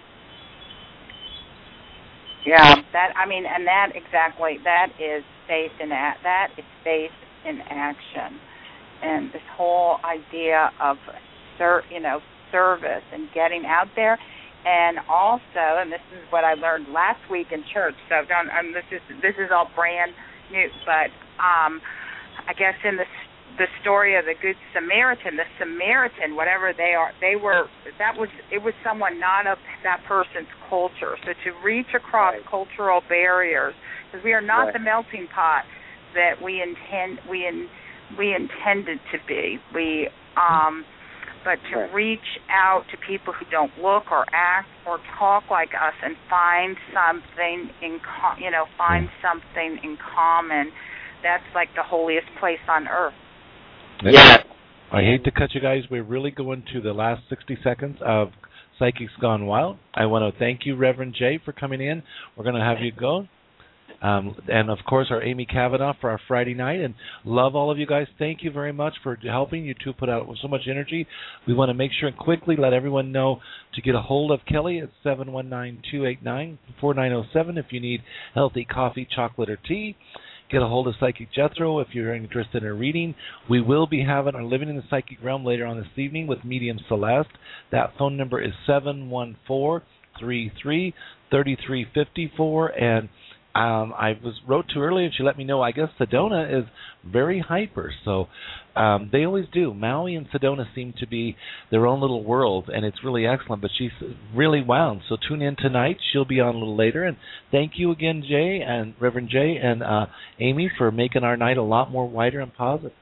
Yeah, that I mean, and that exactly that is faith in a- that is faith in action, and this whole idea of ser- you know service and getting out there, and also, and this is what I learned last week in church. So don't, um, this is this is all brand new, but um, I guess in the the story of the Good Samaritan, the Samaritan, whatever they are, they were, that was, it was someone not of that person's culture. So to reach across right. cultural barriers, because we are not right. the melting pot that we intend, we in, we intended to be. We, um, but to right. reach out to people who don't look or act or talk like us and find something in, you know, find something in common. That's like the holiest place on earth. Yeah. I hate to cut you guys. We're really going to the last sixty seconds of Psychics Gone Wild. I want to thank you, Reverend Jay, for coming in. We're going to have you go. Um, and, of course, our Amy Kavanaugh for our Friday night. And love all of you guys. Thank you very much for helping. You two put out so much energy. We want to make sure and quickly let everyone know to get a hold of Kelly at seven one nine, two eight nine, four nine zero seven if you need healthy coffee, chocolate, or tea. Get a hold of Psychic Jethro if you're interested in a reading. We will be having our Living in the Psychic Realm later on this evening with Medium Celeste. That phone number is seven one four, three three, three three five four. And um, I was wrote to earlier and she let me know, I guess Sedona is very hyper. So um, they always do. Maui and Sedona seem to be their own little world, and it's really excellent. But she's really wound. So tune in tonight. She'll be on a little later. And thank you again, Jay and Reverend Jay and uh, Amy, for making our night a lot more wider and positive.